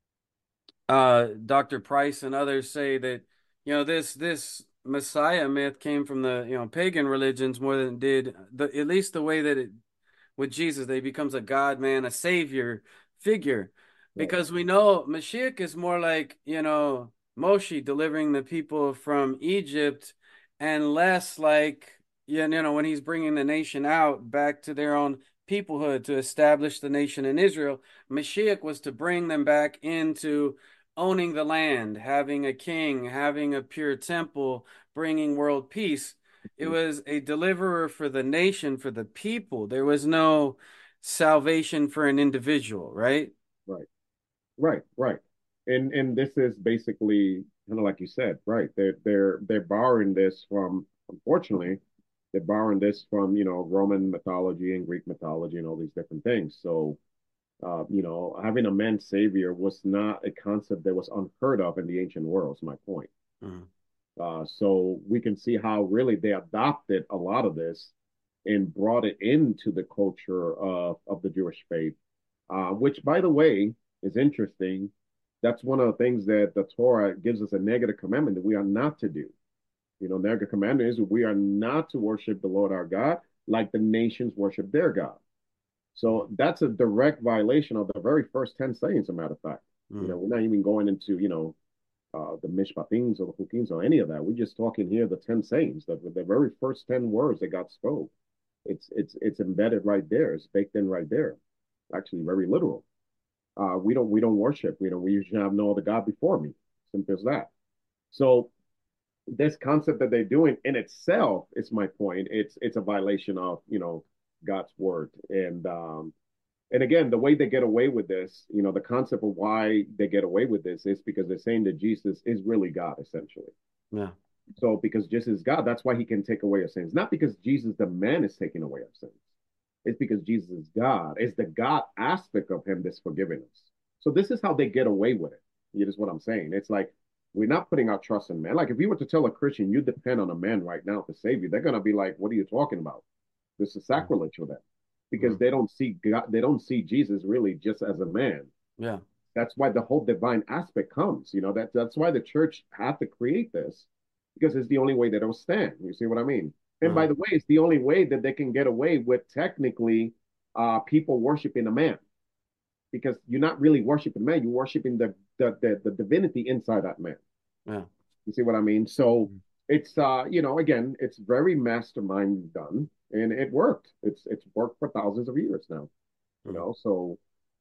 uh Doctor Price and others say that you know this this Messiah myth came from the you know pagan religions more than it did the at least the way that it with Jesus that he becomes a God man, a savior figure, right, because we know Mashiach is more like you know Moshe delivering the people from Egypt and less like, you know, when he's bringing the nation out back to their own peoplehood to establish the nation in Israel. Mashiach was to bring them back into owning the land, having a king, having a pure temple, bringing world peace. It was a deliverer for the nation, for the people. There was no salvation for an individual, right? Right. Right, right. And and this is basically kind of like you said, right? They're they're they're borrowing this from, unfortunately, they're borrowing this from, you know, Roman mythology and Greek mythology and all these different things. So uh, you know, having a man savior was not a concept that was unheard of in the ancient world, is my point. Mm, Uh, so we can see how really they adopted a lot of this and brought it into the culture of, of the Jewish faith, uh, which, by the way, is interesting. That's one of the things that the Torah gives us a negative commandment that we are not to do. You know, negative commandment is we are not to worship the Lord our God like the nations worship their God. mm, So that's a direct violation of the very first ten sayings, as a matter of fact. You know, mm, we're not even going into, you know, uh, the mishpatins or the hukins or any of that. We're just talking here the ten sayings, the, the very first ten words that God spoke. It's it's it's embedded right there. It's baked in right there. Actually, very literal. Uh, we don't we don't worship. You know, we usually have no other God before me. Simple as that. So this concept that they're doing in itself is my point. It's it's a violation of, you know, God's word. And um and again, the way they get away with this, you know, the concept of why they get away with this is because they're saying that Jesus is really God, essentially. yeah. So because Jesus is God, that's why he can take away our sins. Not because Jesus, the man, is taking away our sins. It's because Jesus is God. It's the God aspect of him that's forgiving us. So this is how they get away with it. It is what I'm saying. It's like we're not putting our trust in man. Like if you were to tell a Christian you depend on a man right now to save you, they're gonna be like, "What are you talking about? This is Mm, sacrilege for them," because mm, they don't see God. They don't see Jesus really just as a man. yeah. That's why the whole divine aspect comes. You know that that's why the church had to create this because it's the only way that it'll stand. You see what I mean? And by Uh, the way, it's the only way that they can get away with technically uh, people worshiping a man because you're not really worshiping man, you're worshiping the the, the the divinity inside that man. yeah. You see what I mean? So Mm, it's uh you know again it's very mastermind done and it worked. It's it's worked for thousands of years now. You mm. know so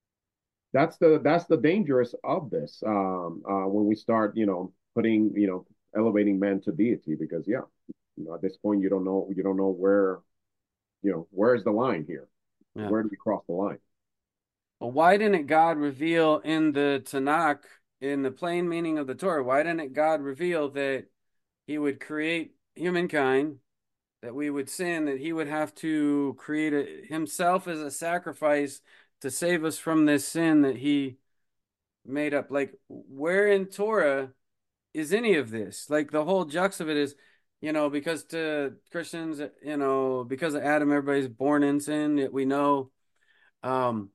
that's the that's the dangerous of this um uh when we start you know putting you know elevating man to deity because yeah you know at this point you don't know you don't know where you know where's the line here, Yeah. where do we cross the line? Well, why didn't God reveal in the Tanakh, in the plain meaning of the Torah, why didn't God reveal that he would create humankind, that we would sin, that he would have to create a, himself as a sacrifice to save us from this sin that he made up? Like, where in Torah is any of this? Like, the whole jux of it is, you know, because to Christians, you know, because of Adam, everybody's born in sin, yet we know. Um,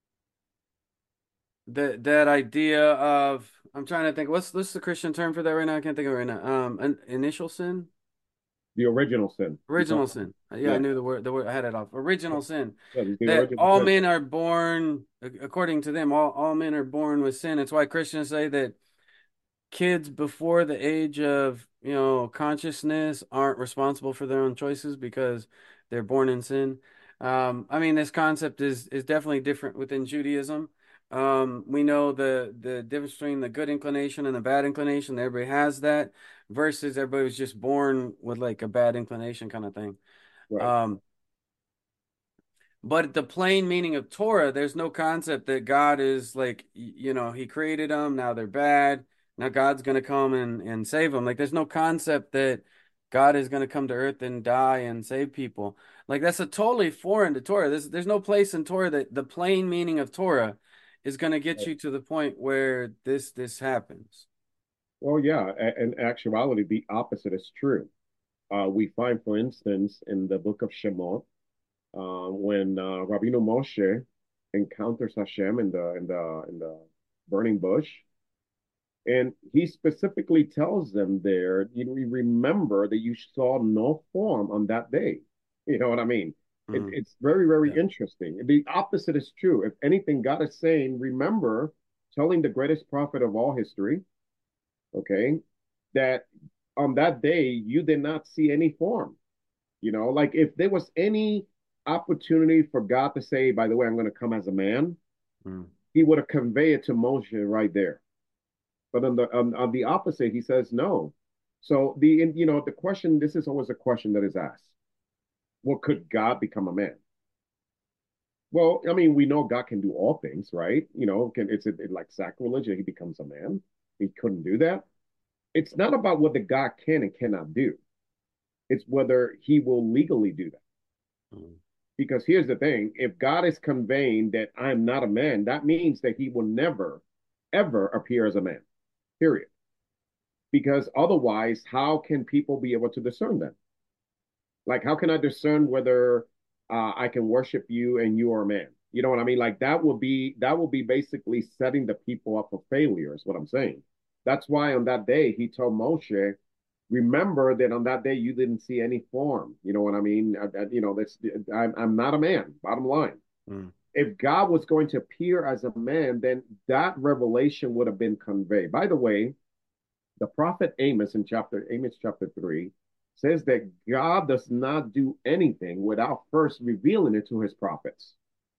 that that idea of I'm trying to think what's what's the Christian term for that right now? I can't think of it right now. Um, an initial sin, The original sin you original talk sin. Uh, Yeah, I yeah knew the word. The word I had it off. Original sin. yeah the That original all sin. men are born, according to them, all all men are born with sin. It's why Christians say that kids before the age of, you know, consciousness aren't responsible for their own choices because they're born in sin. Um, I mean, this concept is is definitely different within Judaism. Um, we know the the difference between the good inclination and the bad inclination. Everybody has that, versus everybody was just born with like a bad inclination kind of thing. Right. Um, but the plain meaning of Torah, there's no concept that God is like, you know, he created them, now they're bad. Now God's going to come and, and save them. Like, there's no concept that God is going to come to earth and die and save people. Like, that's a totally foreign to Torah. There's, there's no place in Torah that the plain meaning of Torah is going to get Right. you to the point where this this happens. Well yeah, in actuality the opposite is true. Uh we find for instance in the book of Shemot uh, when uh, Rabino Moshe encounters Hashem in the in the in the burning bush, and he specifically tells them there, you know, remember that you saw no form on that day. You know what I mean? It, Mm, it's very very yeah. interesting. The opposite is true. If anything, God is saying, remember, telling the greatest prophet of all history, okay, that on that day, you did not see any form. You know, like if there was any opportunity for God to say, by the way, I'm going to come as a man, Mm. he would have conveyed it to Moshe right there. But on the on, on the opposite, he says no. So the you know the question, this is always a question that is asked. Well, could God become a man? Well, I mean, we know God can do all things, right? You know, can it's it, like sacrilege that he becomes a man. He couldn't do that. It's not about what the God can and cannot do. It's whether he will legally do that. Mm. Because here's the thing, if God is conveying that I'm not a man, that means that he will never, ever appear as a man, period. Because otherwise, how can people be able to discern that? Like, how can I discern whether uh, I can worship you and you are a man? You know what I mean? Like that will be that will be basically setting the people up for failure, is what I'm saying. That's why on that day he told Moshe, remember that on that day you didn't see any form. You know what I mean? I, I, you know, that's I'm I'm not a man. Bottom line. Mm. If God was going to appear as a man, then that revelation would have been conveyed. By the way, the prophet Amos in chapter Amos chapter three says that God does not do anything without first revealing it to his prophets.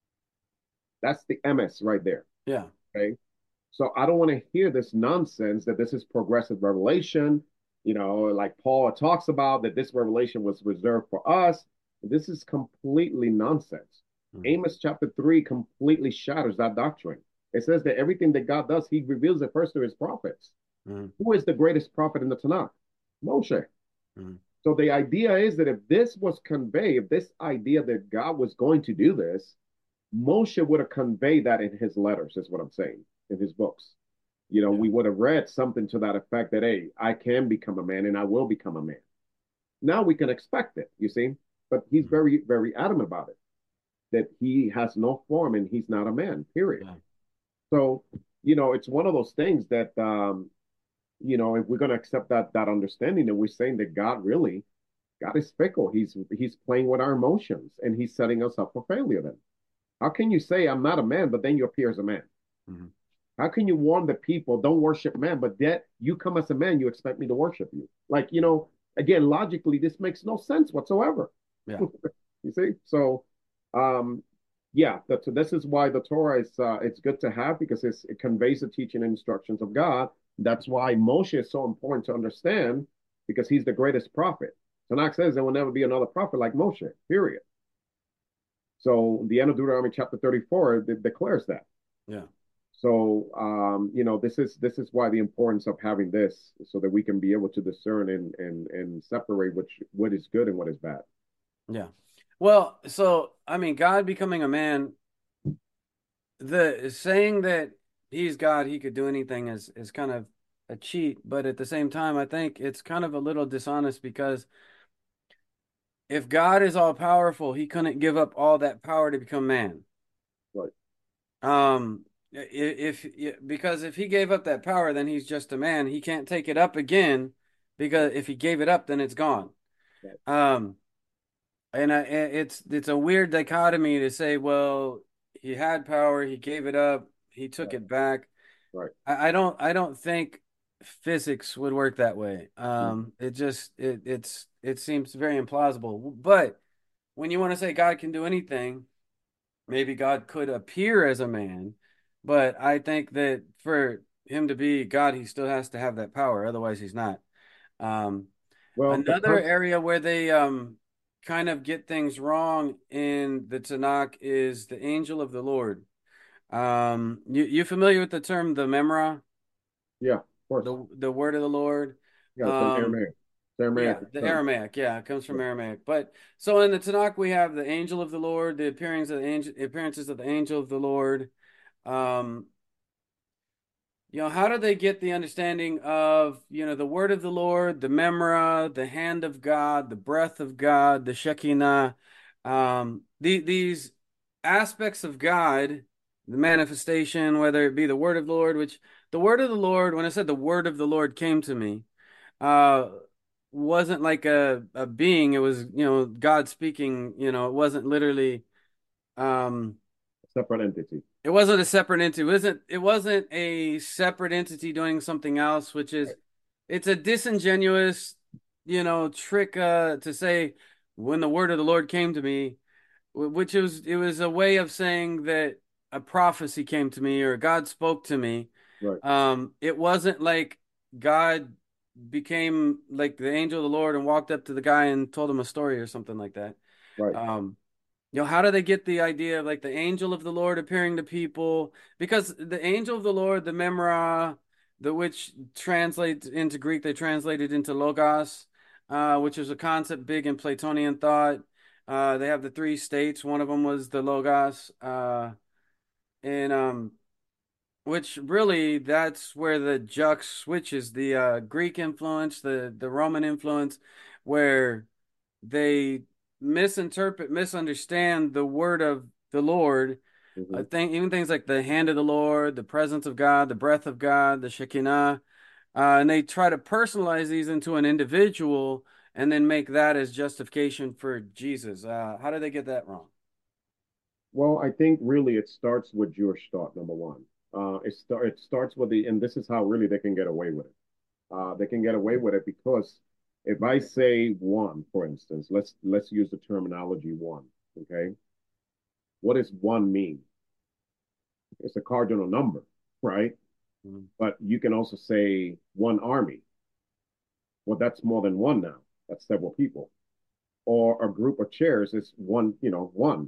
That's the M S right there. Yeah. Okay. So I don't want to hear this nonsense that this is progressive revelation, you know, like Paul talks about that this revelation was reserved for us. This is completely nonsense. Mm. Amos chapter three completely shatters that doctrine. It says that everything that God does, he reveals it first to his prophets. Mm. Who is the greatest prophet in the Tanakh? Moshe. Mm. So the idea is that if this was conveyed, if this idea that God was going to do this, Moshe would have conveyed that in his letters, is what I'm saying, in his books. You know, Yeah. we would have read something to that effect that, hey, I can become a man and I will become a man. Now we can expect it, you see? But he's Mm. very, very adamant about it, that he has no form and he's not a man, period. Yeah. So, you know, it's one of those things that, um, you know, if we're going to accept that that understanding that we're saying that God really, God is fickle. He's he's playing with our emotions and he's setting us up for failure then. How can you say I'm not a man, but then you appear as a man? Mm. How can you warn the people don't worship man, but yet you come as a man, you expect me to worship you? Like, you know, again, logically, this makes no sense whatsoever. Yeah. You see? So, um, yeah, that, so this is why the Torah is uh, it's good to have because it's, it conveys the teaching and instructions of God. That's why Moshe is so important to understand because he's the greatest prophet. Tanakh says there will never be another prophet like Moshe, period. So the end of Deuteronomy chapter thirty-four it declares that. Yeah. So um, you know, this is this is why the importance of having this so that we can be able to discern and and and separate which what is good and what is bad. Yeah. Well, so I mean, God becoming a man, the saying that he's God, he could do anything is is kind of a cheat, but at the same time, I think it's kind of a little dishonest because if God is all powerful, he couldn't give up all that power to become man. Right. Um, if, if because if he gave up that power, then he's just a man. He can't take it up again because if he gave it up, then it's gone. Right. Um, and I, it's it's a weird dichotomy to say, well, he had power, he gave it up, he took Right. it back. Right. I, I don't I don't think physics would work that way. Mm. Um, it just it it's it seems very implausible. But when you want to say God can do anything, maybe God could appear as a man, but I think that for him to be God, he still has to have that power. Otherwise, he's not. Um, Well, the Another concept. area where they um kind of get things wrong in the Tanakh is the angel of the Lord. Um, you you familiar with the term the Memra, Yeah, of course. the the word of the Lord? Yeah, it's from Um, Aramaic. It's Aramaic yeah, the term. Aramaic. Yeah, it comes Yeah. from Aramaic. But so in the Tanakh we have the angel of the Lord, the appearance of the angel, appearances of the angel of the Lord. Um, you know, how do they get the understanding of, you know, the word of the Lord, the Memra, the hand of God, the breath of God, the Shekinah, um, the, these aspects of God, the manifestation, whether it be the word of the Lord, which the word of the Lord, when I said the word of the Lord came to me, uh, wasn't like a, a being. It was, you know, God speaking, you know, it wasn't literally, um, Separate entity. it wasn't a separate entity. It wasn't it wasn't a separate entity doing something else, which is Right. it's a disingenuous, you know, trick uh to say when the word of the Lord came to me, which was it was a way of saying that a prophecy came to me or God spoke to me. Right, Um, it wasn't like God became like the angel of the Lord and walked up to the guy and told him a story or something like that. right. Um, you know, how do they get the idea of like the angel of the Lord appearing to people? Because the angel of the Lord, the Memra, the which translates into Greek, they translated into Logos, uh, which is a concept big in Platonian thought. Uh, they have the three states. One of them was the Logos, uh, and um, which really that's where the jux switches the uh, Greek influence, the the Roman influence, where they misinterpret, misunderstand the word of the Lord. I Hmm. think even things like the hand of the Lord, the presence of God, the breath of God, the Shekinah, uh, and they try to personalize these into an individual and then make that as justification for Jesus. Uh, how did they get that wrong? Well, I think really it starts with Jewish thought, number one. Uh, it, start, it starts with the, and this is how really they can get away with it. Uh, they can get away with it because if I say one, for instance, let's let's use the terminology one. Okay, what does one mean? It's a cardinal number, right? Mhm. But you can also say one army. Well, that's more than one now. That's several people. Or a group of chairs is one, you know, one.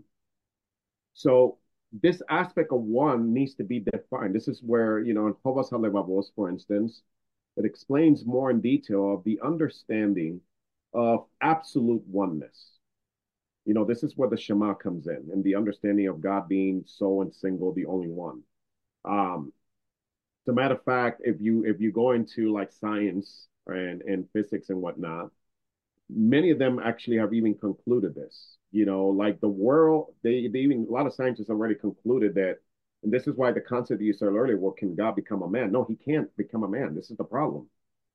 So this aspect of one needs to be defined. This is where, you know, in Hovas Halevavos, for instance, it explains more in detail of the understanding of absolute oneness. You know, this is where the Shema comes in and the understanding of God being so and single, the only one. Um, as a matter of fact, if you if you go into like science and and physics and whatnot, many of them actually have even concluded this. You know, like the world, they, they even a lot of scientists already concluded that, and this is why the concept you said earlier, well, can God become a man? No, he can't become a man. This is the problem.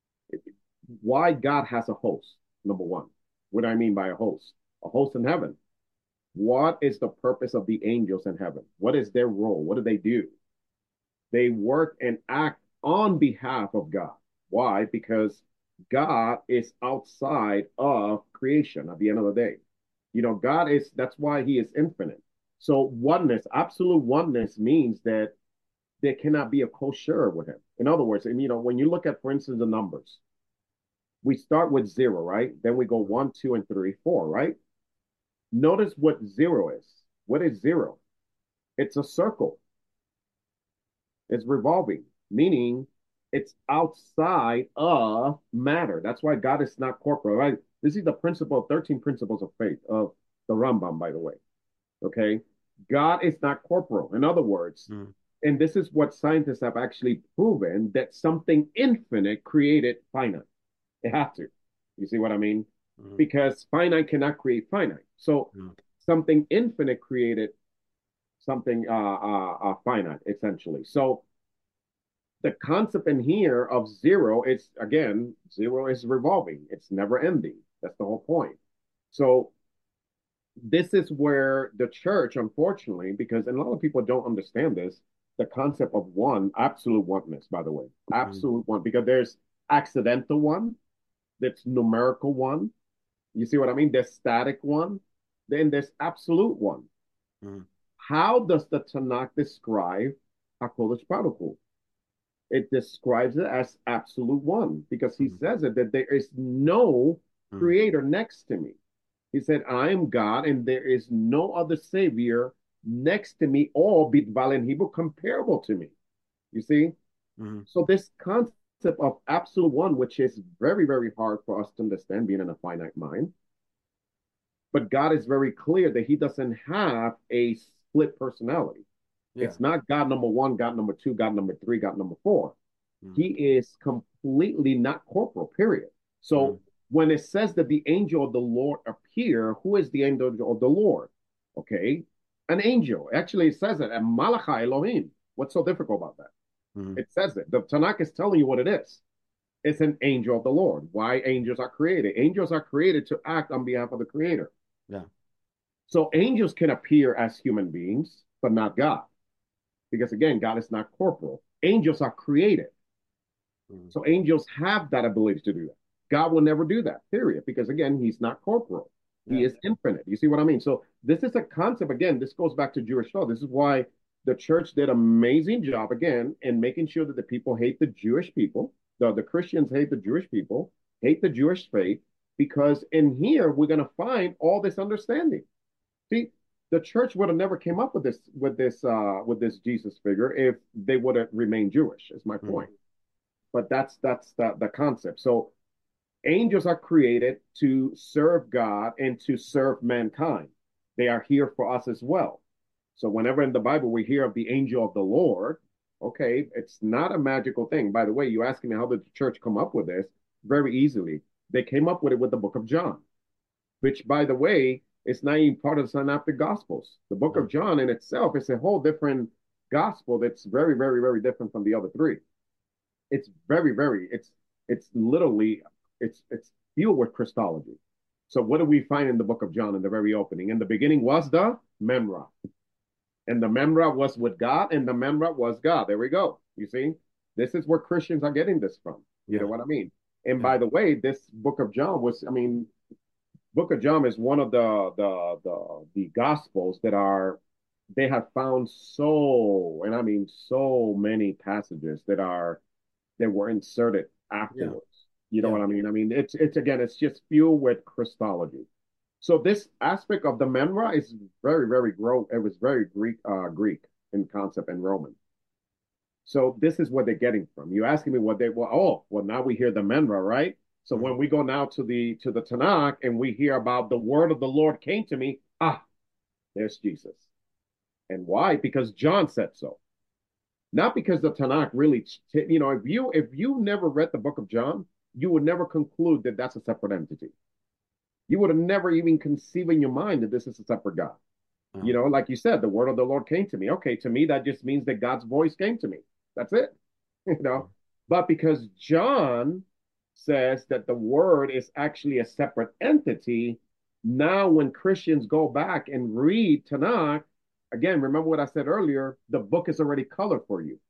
Why God has a host, number one. What do I mean by a host? A host in heaven. What is the purpose of the angels in heaven? What is their role? What do they do? They work and act on behalf of God. Why? Because God is outside of creation at the end of the day. You know, God is, that's why he is infinite. So oneness, absolute oneness means that there cannot be a co-sharer with him. In other words, and you know, when you look at, for instance, the numbers, we start with zero, right? Then we go one, two, and three, four, right? Notice what zero is. What is zero? It's a circle. It's revolving, meaning it's outside of matter. That's why God is not corporal, right? This is the principle, thirteen principles of faith of the Rambam, by the way. Okay. God is not corporal. In other words, Mhm. and this is what scientists have actually proven that something infinite created finite. It has to. You see what I mean? Mhm. Because finite cannot create finite. So Mhm. something infinite created something uh, uh, uh, finite, essentially. So the concept in here of zero is again, zero is revolving, it's never ending. That's the whole point. So this is where the church, unfortunately, because and a lot of people don't understand this, the concept of one, absolute oneness, by the way, Mhm. absolute one, because there's accidental one, that's numerical one. You see what I mean? There's static one, then there's absolute one. Mhm. How does the Tanakh describe HaKodesh Baruch Hu? It describes it as absolute one because he Mhm. says it that there is no Mhm. creator next to me. He said, I am God and there is no other savior next to me or bitval in Hebrew comparable to me. You see? Mhm. So this concept of absolute one, which is very, very hard for us to understand being in a finite mind, but God is very clear that he doesn't have a split personality. Yeah. It's not God number one, God number two, God number three, God number four. Mhm. He is completely not corporal, period. So Mhm. when it says that the angel of the Lord appear, who is the angel of the Lord? Okay, an angel. Actually, it says it, and Malachi Elohim. What's so difficult about that? Mhm. It says it. The Tanakh is telling you what it is. It's an angel of the Lord. Why angels are created? Angels are created to act on behalf of the Creator. Yeah. So angels can appear as human beings, but not God. Because again, God is not corporal. Angels are created. Mm. So angels have that ability to do that. God will never do that, period, because again, he's not corporal. He Yeah. is infinite. You see what I mean? So this is a concept, again, this goes back to Jewish law. This is why the church did an amazing job, again, in making sure that the people hate the Jewish people, the, the Christians hate the Jewish people, hate the Jewish faith, because in here we're going to find all this understanding. See, the church would have never came up with this with this uh with this Jesus figure if they would have remained Jewish, is my Mm. point. But that's that's the, the concept. So angels are created to serve God and to serve mankind. They are here for us as well. So whenever in the Bible we hear of the angel of the Lord, okay, it's not a magical thing. By the way, you asking me how did the church come up with this? Very easily. They came up with it with the book of John, which by the way, is not even part of the synoptic gospels. The book of Mm. John in itself is a whole different gospel that's very, very, very different from the other three. It's very, very, it's it's literally it's it's filled with Christology. So what do we find in the book of John in the very opening? In the beginning was the Memra, and the Memra was with God, and the Memra was God. There we go. You see, this is where Christians are getting this from. You know Yeah. what I mean? And Yeah. by the way, this book of John was, I mean, book of John is one of the the the the gospels that are they have found so, and I mean so many passages that are that were inserted Yeah. afterwards. You know Yeah. what I mean? I mean, it's it's again, it's just fueled with Christology. So this aspect of the memra is very, very grow. It was very Greek, uh, Greek in concept and Roman. So this is what they're getting from. You asking me what they well, oh, well, now we hear the memra, right? So when Mm. we go now to the to the Tanakh and we hear about the word of the Lord came to me, ah, there's Jesus. And why? Because John said so. Not because the Tanakh really, you know, if you if you never read the book of John, you would never conclude that that's a separate entity. You would have never even conceived in your mind that this is a separate God. You Oh. know, like you said, the word of the Lord came to me. Okay, to me, that just means that God's voice came to me. That's it. You know, but because John says that the word is actually a separate entity, now when Christians go back and read Tanakh, again, remember what I said earlier, the book is already colored for you.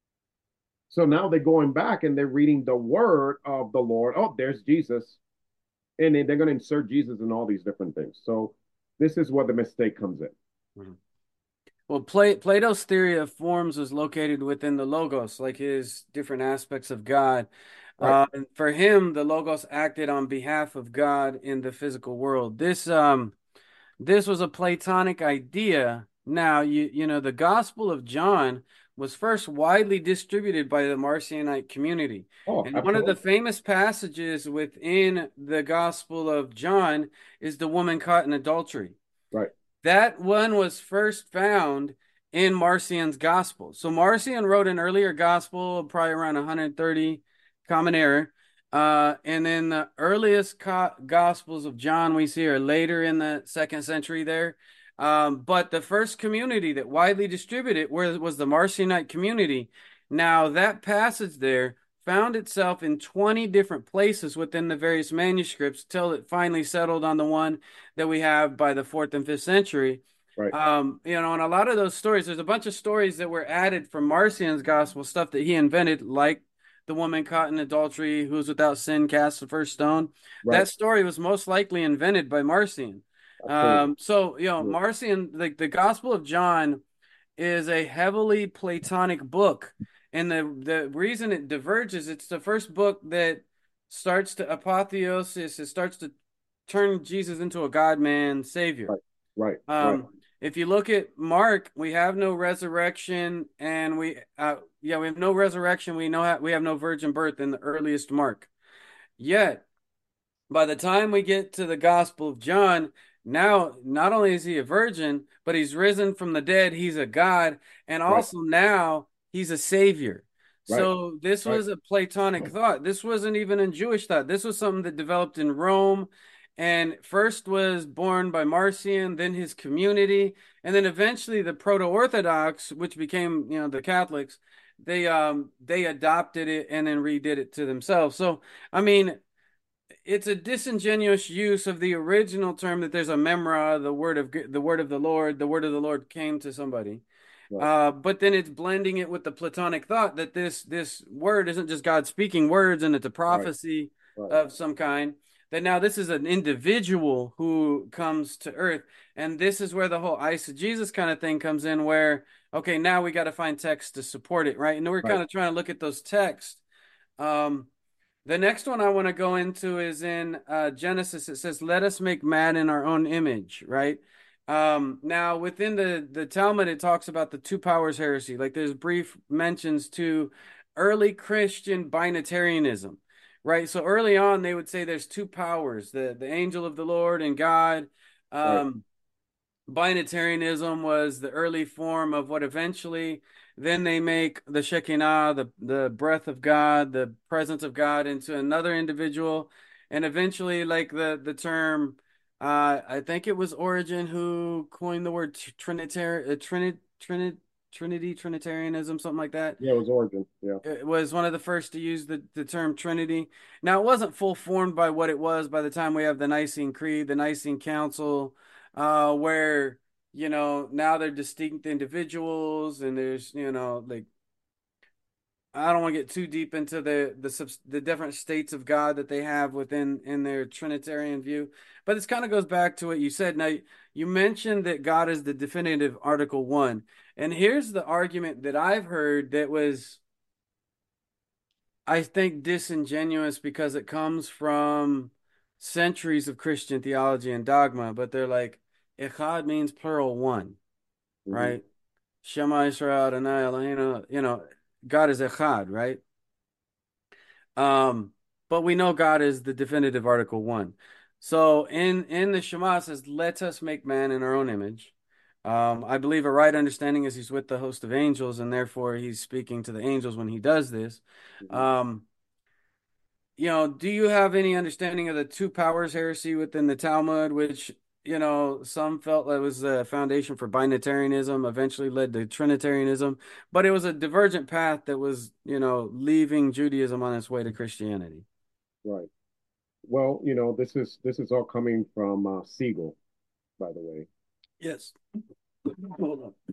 So now they're going back and they're reading the word of the Lord. Oh, there's Jesus. And they're going to insert Jesus in all these different things. So this is where the mistake comes in. Mm. Well, Pla Plato's theory of forms was located within the logos, like his different aspects of God. Right. Uh, and for him, the logos acted on behalf of God in the physical world. This um this was a Platonic idea. Now, you you know, the Gospel of John was first widely distributed by the Marcionite community. Oh, And one of the absolutely. famous passages within the Gospel of John is the woman caught in adultery. Right. That one was first found in Marcion's gospel. So Marcion wrote an earlier gospel, probably around one hundred thirty Common Era. Uh, and then the earliest co- gospels of John we see are later in the second century there. Um, but the first community that widely distributed was, was the Marcionite community. Now, that passage there found itself in twenty different places within the various manuscripts till it finally settled on the one that we have by the fourth and fifth century. Right. Um, you know, and a lot of those stories, there's a bunch of stories that were added from Marcion's gospel, stuff that he invented, like the woman caught in adultery, who's without sin cast the first stone. Right. That story was most likely invented by Marcion. Absolutely. Um, so, you know, Yeah. Marcion, the, the Gospel of John is a heavily Platonic book. And the, the reason it diverges, it's the first book that starts to apotheosis, it starts to turn Jesus into a God man savior. Right. Right. Right. Um, if you look at Mark, we have no resurrection, and we uh, yeah, we have no resurrection. We know we have no virgin birth in the earliest Mark. Yet, by the time we get to the Gospel of John, now not only is he a virgin, but he's risen from the dead. He's a God, and Right. also now he's a savior. Right. So this Right. was a Platonic thought. This wasn't even a Jewish thought. This was something that developed in Rome, and first was born by Marcion, then his community, and then eventually the Proto-Orthodox, which became, you know, the Catholics. They um they adopted it and then redid it to themselves. So I mean, it's a disingenuous use of the original term that there's a memra, the word of the word of the Lord, the word of the Lord came to somebody. right, Uh, but then it's blending it with the Platonic thought that this this word isn't just God speaking words and it's a right, prophecy right, of some kind. That now this is an individual who comes to earth, and this is where the whole eisegesis kind of thing comes in, where okay, now we got to find text to support it, right? And we're right, kind of trying to look at those texts. Um, the next one I want to go into is in uh, Genesis. It says, "Let us make man in our own image," right? Um, now, within the the Talmud, it talks about the two powers heresy. Like there's brief mentions to early Christian binitarianism, right? So early on, they would say there's two powers: the the angel of the Lord and God. right. Um, Binitarianism was the early form of what eventually then they make the Shekinah, the the breath of God, the presence of God into another individual, and eventually like the the term uh I think it was Origen who coined the word trinitarian uh, trinit trinit Trinity Trinitarianism, something like that. Yeah, it was Origin. Yeah. It was one of the first to use the, the term Trinity. Now, it wasn't full formed by what it was by the time we have the Nicene Creed, the Nicene Council, uh, where, you know, now they're distinct individuals and there's, you know, like, I don't want to get too deep into the, the the different states of God that they have within in their Trinitarian view, but this kind of goes back to what you said. Now, you mentioned that God is the definitive Article One, and here's the argument that I've heard that was I think disingenuous because it comes from centuries of Christian theology and dogma, but they're like, Echad means plural one, Hmm. right? Shema Israel Adonai Eloheinu, you know, God is Echad, right? Um, but we know God is the definitive article one. So in in the Shema it says, "Let us make man in our own image." Um, I believe a right understanding is he's with the host of angels, and therefore he's speaking to the angels when he does this. Hmm. Um, you know, do you have any understanding of the two powers heresy within the Talmud, which, you know, some felt that was the foundation for binitarianism, eventually led to Trinitarianism, but it was a divergent path that was, you know, leaving Judaism on its way to Christianity. Right. Well, you know, this is this is all coming from uh, Siegel, by the way. Yes. Hold on.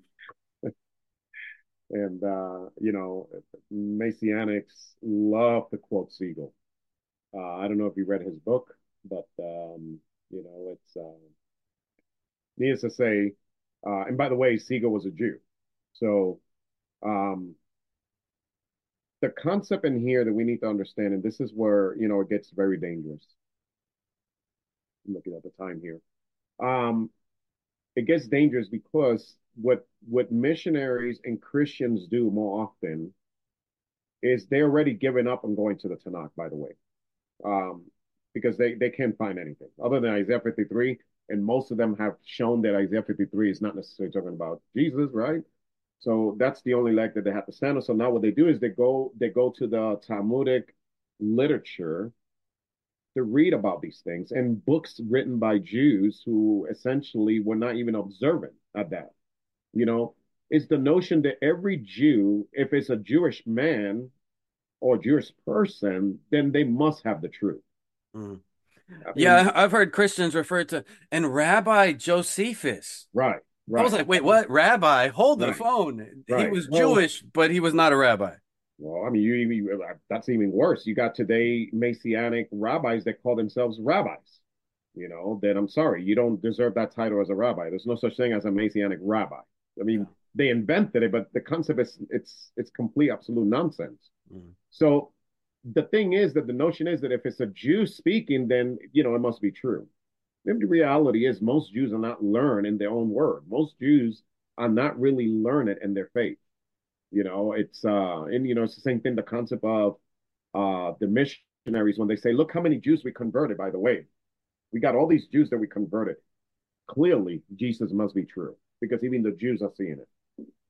And uh, you know, Messianics love to quote Siegel. Uh, I don't know if you read his book, but um, you know, it's uh, needless to say. Uh, and by the way, Siegel was a Jew, so um, the concept in here that we need to understand, and this is where you know it gets very dangerous. I'm looking at the time here. Um, it gets dangerous because what what missionaries and Christians do more often is they're already given up on going to the Tanakh, by the way, um, because they, they can't find anything other than Isaiah fifty-three. And most of them have shown that Isaiah fifty-three is not necessarily talking about Jesus, right? So that's the only leg that they have to stand on. So now what they do is they go they go to the Talmudic literature to read about these things and books written by Jews who essentially were not even observant of that. You know, it's the notion that every Jew, if it's a Jewish man or Jewish person, then they must have the truth. Mm. I mean, Yeah, I've heard Christians refer to, and Rabbi Josephus. right, I was right, like, wait, what? Rabbi? Hold the right, phone. He right. was Well, Jewish, but he was not a rabbi. well, I mean, you, you that's even worse. You got today Messianic rabbis that call themselves rabbis. You know, that I'm sorry, you don't deserve that title as a rabbi. There's no such thing as a Messianic rabbi. I Yeah. mean, they invented it, but the concept is it's it's complete absolute nonsense. Mm. So the thing is that the notion is that if it's a Jew speaking, then you know it must be true. And the reality is most Jews are not learned in their own word. Most Jews are not really learned in their faith. You know, it's uh and you know it's the same thing, the concept of uh the missionaries when they say, look how many Jews we converted, by the way. We got all these Jews that we converted. Clearly, Jesus must be true because even the Jews are seeing it.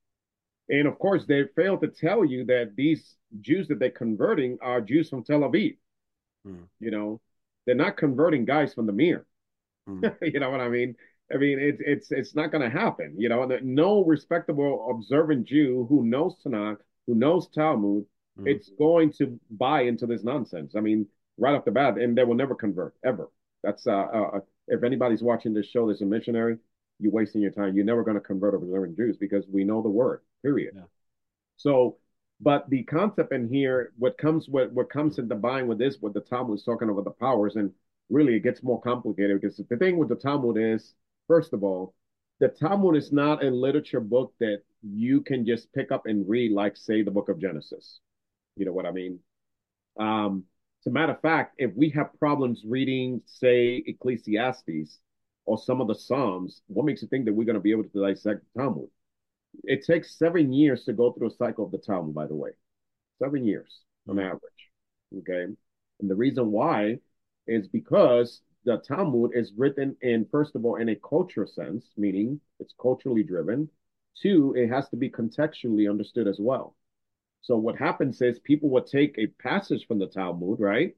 And of course, they fail to tell you that these Jews that they're converting are Jews from Tel Aviv. Mm. You know, they're not converting guys from the Mir. Mm. You know what I mean? I mean, it's it's it's not going to happen. You know, no respectable observant Jew who knows Tanakh, who knows Talmud, Mm. it's going to buy into this nonsense. I mean, right off the bat, and they will never convert ever. That's uh, uh if anybody's watching this show, there's a missionary. you're wasting your time. You're never going to convert over to learn Jews because we know the word, period. Yeah. So, but the concept in here, what comes what what comes into mind with this, what the Talmud is talking about the powers, and really it gets more complicated because the thing with the Talmud is, first of all, the Talmud is not a literature book that you can just pick up and read, like say the book of Genesis. You know what I mean? Um, as a matter of fact, if we have problems reading, say, Ecclesiastes or some of the Psalms, what makes you think that we're going to be able to dissect the Talmud? It takes seven years to go through a cycle of the Talmud, by the way. Seven years on Mm. average. Okay. And the reason why is because the Talmud is written in, first of all, in a cultural sense, meaning it's culturally driven. Two, it has to be contextually understood as well. So what happens is people will take a passage from the Talmud, right?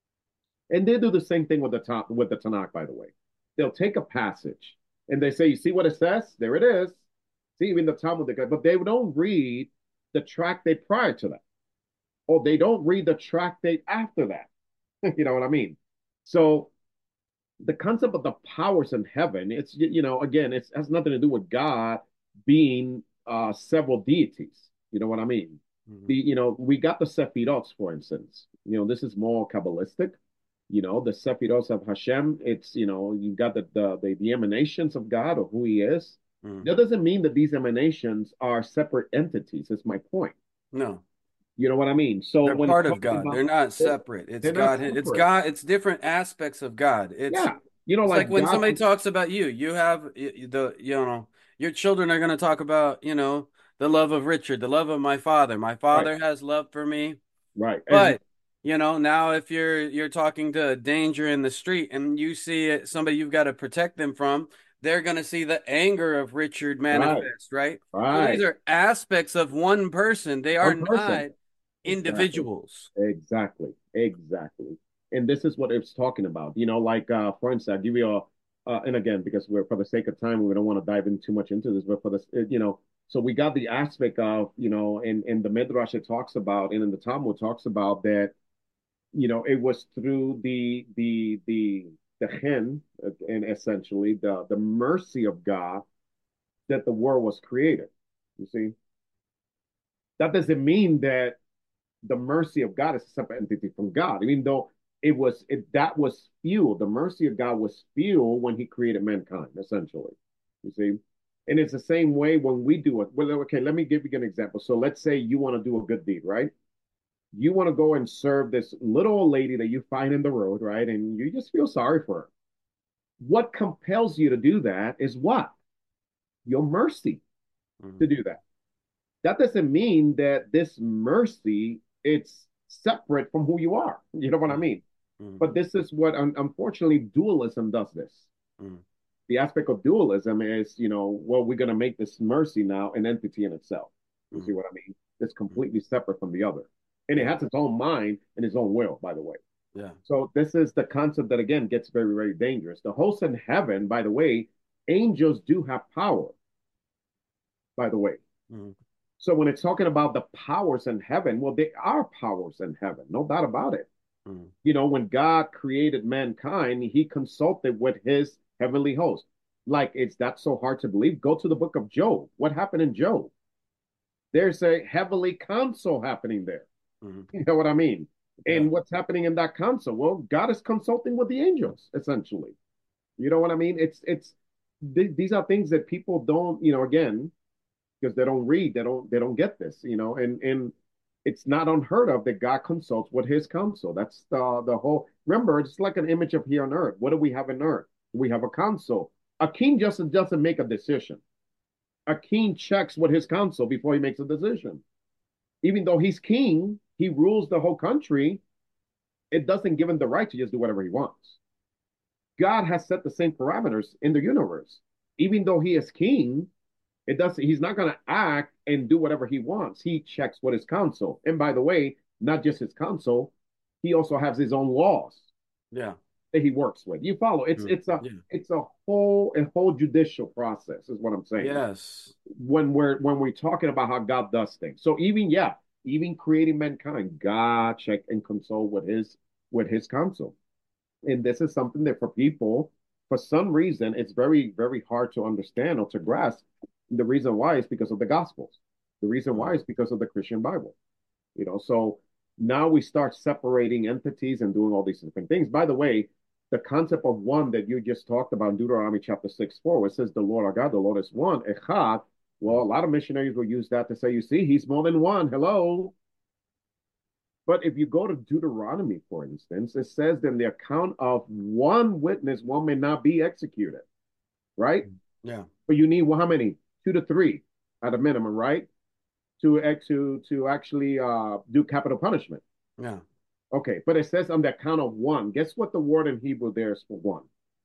And they do the same thing with the with the Tanakh, by the way. They'll take a passage and they say, "You see what it says? There it is." See, even the Talmud, but they don't read the tractate prior to that, or they don't read the tractate after that. You know what I mean? So the concept of the powers in heaven, it's you know, again, it has nothing to do with God being uh, several deities. You know what I mean? Mm-hmm. The you know, we got the Sephiroth, for instance. You know, this is more Kabbalistic. You know, the Sephiroth of Hashem. It's you know, you got the the the, the emanations of God or who He is. Mm. That doesn't mean that these emanations are separate entities. That's my point. No, You know what I mean? So they're when it's part of talking God. about, They're not they're, separate. It's they're not God. It's separate. God. It's different aspects of God. It's Yeah, you know, it's like like when God. somebody talks about you, you have y- y- the, you know, your children are going to talk about, you know, the love of Richard, the love of my father. My Right, father has love for me. right. And But, you know, now if you're you're talking to a danger in the street and you see it, somebody you've got to protect them from, they're going to see the anger of Richard right, manifest, right? So these right. are aspects of one person. They are One person. not Exactly. individuals. Exactly. Exactly. And this is what it's talking about. You know, like uh for instance, I'll give you a uh, and again, because we're for the sake of time, we don't want to dive in too much into this, but for this, you know, so we got the aspect of, you know, in in the Midrash it talks about, and in the Talmud talks about that, you know, it was through the the the the hen and essentially the the mercy of God that the world was created. You see, that doesn't mean that the mercy of God is a separate entity from God, even though it was it that was fuel. The mercy of God was fuel when He created mankind, essentially. You see, and it's the same way when we do it. Well, okay, let me give you an example. So let's say you want to do a good deed, right? You want to go and serve this little old lady that you find in the road, right? And you just feel sorry for her. What compels you to do that is what? Your mercy to Mhm. do that. That doesn't mean that this mercy it's separate from who you are. You know what I Mhm. mean? Mhm. But this is what un- unfortunately dualism does this. Mhm. The aspect of dualism is, you know, well, we're going to make this mercy now an entity in itself. You see Mhm. what I mean? It's Mhm. completely separate from the other. And it Yeah. has its own mind and its own will, by the way. Yeah. So this is the concept that again gets very, very dangerous. The hosts in heaven, by the way, angels do have power, by the way. Mhm. So when it's talking about the powers in heaven, well, they are powers in heaven, no doubt about it. Mhm. You know, when God created mankind, he consulted with his heavenly host. Like, it's that so hard to believe? Go to the book of Job. What happened in Job? There's a heavenly council happening there. Mhm. You know what I mean? Yeah. And what's happening in that council? Well, God is consulting with the angels, essentially. You know what I mean? It's it's th- these are things that people don't, you know, again, because they don't read, they don't they don't get this, you know, and and it's not unheard of that God consults with his council. That's the the whole remember, it's like an image of here on earth. What do we have on earth? We have a council. A king just doesn't make a decision. A king checks with his council before he makes a decision. Even though he's king, he rules the whole country. It doesn't give him the right to just do whatever he wants. God has set the same parameters in the universe. Even though he is king, it does. He's not going to act and do whatever he wants. He checks with his council. And by the way, not just his council, he also has his own laws Yeah. that he works with. You follow? It's Mhm. it's a Yeah. it's a whole a whole judicial process, is what I'm saying. Yes. When we're when we're talking about how God does things. So even yeah, even creating mankind, God checked and consult with his with his council. And this is something that for people for some reason, it's very, very hard to understand or to grasp. The reason why is because of the Gospels. The reason why Mm. is because of the Christian Bible. You know, so now we start separating entities and doing all these different things. By the way, the concept of one that you just talked about in Deuteronomy chapter six, four, where it says the Lord our God, the Lord is one, echad. Well, a lot of missionaries will use that to say, you see, he's more than one. Hello. But if you go to Deuteronomy, for instance, it says in the account of one witness, one may not be executed, right? Yeah. But you need, well, how many? Two to three at a minimum, right? To to to actually uh, do capital punishment. Yeah. Okay, but it says on the account of one. Guess what the word in Hebrew there is for one?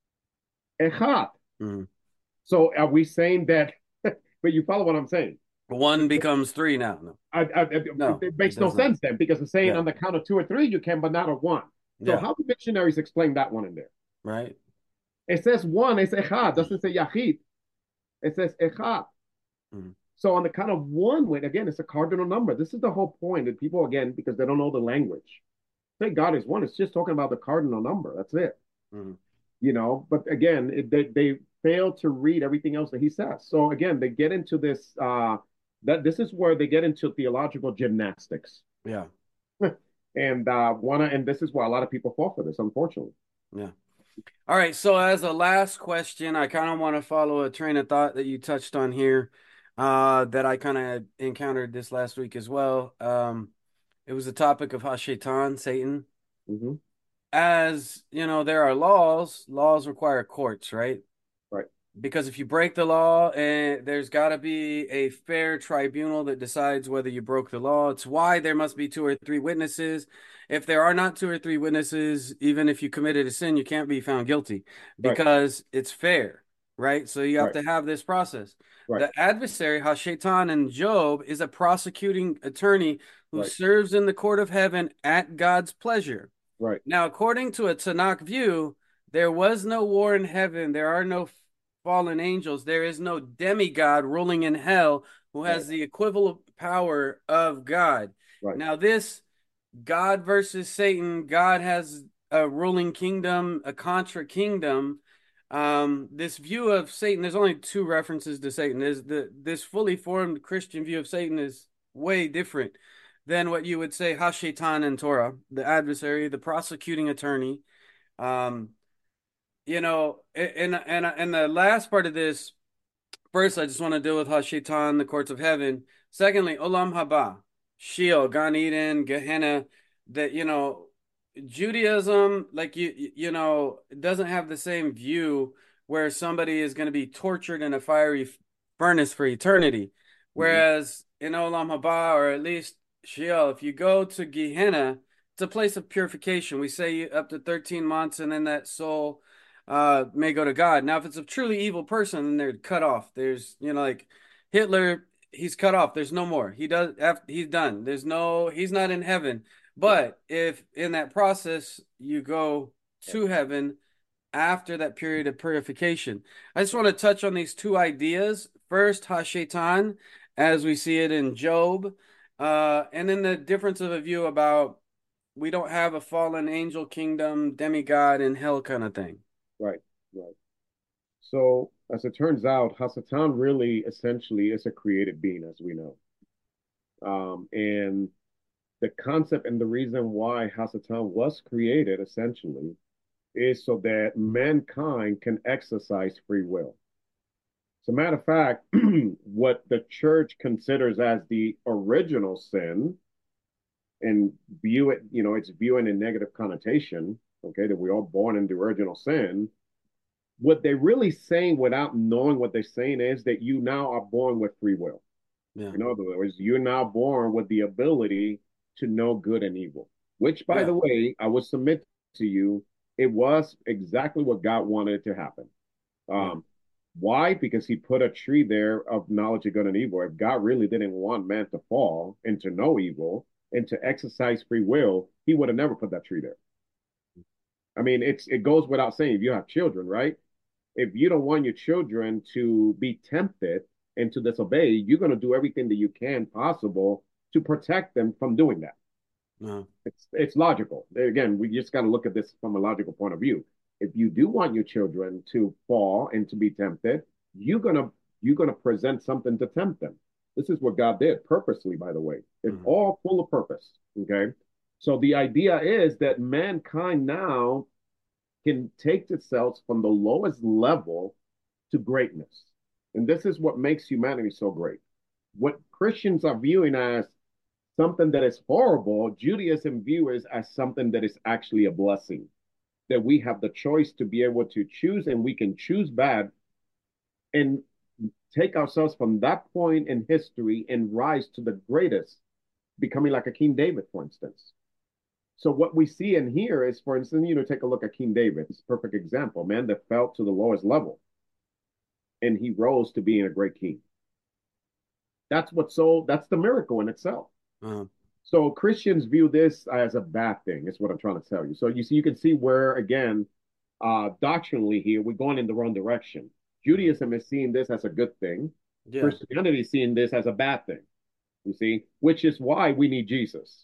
Echad. Mm. So are we saying that? But you follow what I'm saying? One becomes three now. No. I, I, No, it it makes no does not. sense then because it's saying Yeah. on the count of two or three you can, but not of one. So Yeah. how do dictionaries explain that one in there? Right. It says one, it's echad, doesn't say yachid. It says echad. Mm. So on the count of one, when again, it's a cardinal number. This is the whole point that people again, because they don't know the language, say God is one. It's just talking about the cardinal number. That's it. Mm. You know. But again, it, they they fail to read everything else that he says. So again, they get into this. Uh, that this is where they get into theological gymnastics. Yeah. and uh, wanna, and this is why a lot of people fall for this, unfortunately. Yeah. All right. So as a last question, I kind of want to follow a train of thought that you touched on here, uh, that I kind of encountered this last week as well. Um, it was the topic of Hashatan, Satan. Mm-hmm. As you know, there are laws. Laws require courts, right? Right, Because if you break the law, and there's got to be a fair tribunal that decides whether you broke the law. It's why there must be two or three witnesses. If there are not two or three witnesses, even if you committed a sin, you can't be found guilty right, because it's fair, right? So you have right, to have this process. right, The adversary, Hashatan in Job, is a prosecuting attorney who right, serves in the court of heaven at God's pleasure. right, Now, according to a Tanakh view, there was no war in heaven. There are no fallen angels. There is no demigod ruling in hell who right, has the equivalent power of God. right, Now, this God versus Satan, God has a ruling kingdom, a contra kingdom. Um, this view of Satan, there's only two references to Satan. There's the this fully formed Christian view of Satan is way different than what you would say Hashatan in Torah, the adversary, the prosecuting attorney. Um, you know, and and and the last part of this, first, I just want to deal with Hashatan, the courts of heaven. Secondly, Olam Haba, Sheol, Gan Eden, Gehenna. That you know, Judaism, like you you know, doesn't have the same view where somebody is going to be tortured in a fiery furnace for eternity. mm-hmm. Whereas in Olam Haba, or at least Sheol, if you go to Gehenna, it's a place of purification. We say up to thirteen months, and then that soul uh may go to God. Now, if it's a truly evil person, then they're cut off. There's, you know, like Hitler, he's cut off. There's no more. He does after he's done. There's no he's not in heaven. Right, But if in that process you go right, to heaven after that period of purification. I just want to touch on these two ideas. First, Hashatan, as we see it in Job, uh, and then the difference of a view about we don't have a fallen angel kingdom, demigod, and hell kind of thing. right, right. So as it turns out, Hasatan really essentially is a created being, as we know. Um, and the concept and the reason why Hasatan was created essentially is so that mankind can exercise free will. As a matter of fact, what the church considers as the original sin and view it, you know, it's viewing a negative connotation, okay, that we're all born in the original sin. What they're really saying without knowing what they're saying is that you now are born with free will. Yeah. In other words, you're now born with the ability to know good and evil, which, by Yeah. the way, I would submit to you, it was exactly what God wanted to happen. Yeah. Um, why? Because he put a tree there of knowledge of good and evil. If God really didn't want man to fall and to know evil and to exercise free will, he would have never put that tree there. I mean, it's it goes without saying, if you have children, right? If you don't want your children to be tempted and to disobey, you're going to do everything that you can possible to protect them from doing that. No. It's it's logical. Again, we just got to look at this from a logical point of view. if you do want your children to fall and to be tempted, you're gonna you're gonna present something to tempt them. This is what God did purposely, by the way. It's Mm-hmm. all full of purpose. Okay. So the idea is that mankind now can take itself from the lowest level to greatness. And this is what makes humanity so great. What Christians are viewing as something that is horrible, Judaism views as something that is actually a blessing. That we have the choice to be able to choose, and we can choose bad and take ourselves from that point in history and rise to the greatest, becoming like a King David, for instance. So what we see in here is, for instance, you know, take a look at King David. It's a perfect example, man, that fell to the lowest level and he rose to being a great king. That's what so that's the miracle in itself. Uh-huh. So Christians view this as a bad thing, is what I'm trying to tell you. So you see, you can see where again, uh, doctrinally here, we're going in the wrong direction. Mm-hmm. Judaism is seeing this as a good thing. Yeah. Christianity is seeing this as a bad thing. You see, which is why we need Jesus.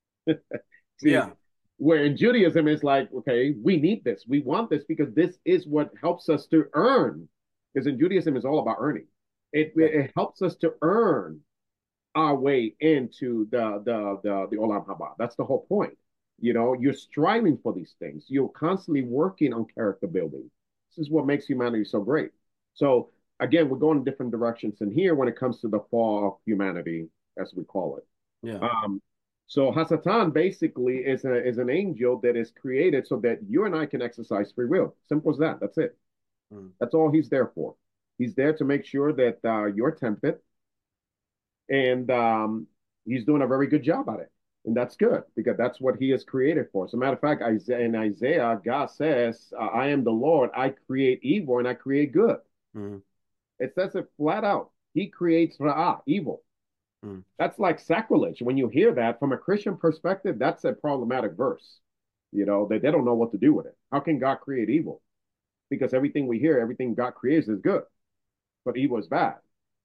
See, Yeah. where in Judaism is like, okay, we need this, we want this because this is what helps us to earn. Because in Judaism, is all about earning. It, Yeah. it helps us to earn our way into the the the the Olam Haba. That's the whole point. You know, you're striving for these things. You're constantly working on character building. This is what makes humanity so great. So again, we're going in different directions in here when it comes to the fall of humanity, as we call it. Yeah. Um, so Hasatan basically is a is an angel that is created so that you and I can exercise free will. Simple as that. That's it. Mm. That's all he's there for. He's there to make sure that uh, you're tempted and um, he's doing a very good job at it. And that's good because that's what he is created for. As a matter of fact, Isaiah, in Isaiah, God says, uh, I am the Lord. I create evil and I create good. Mm. It says it flat out. He creates ra'ah, evil. Mm. That's like sacrilege. When you hear that from a Christian perspective, that's a problematic verse. You know, they, they don't know what to do with it. How can God create evil? Because everything we hear, everything God creates is good, but evil is bad.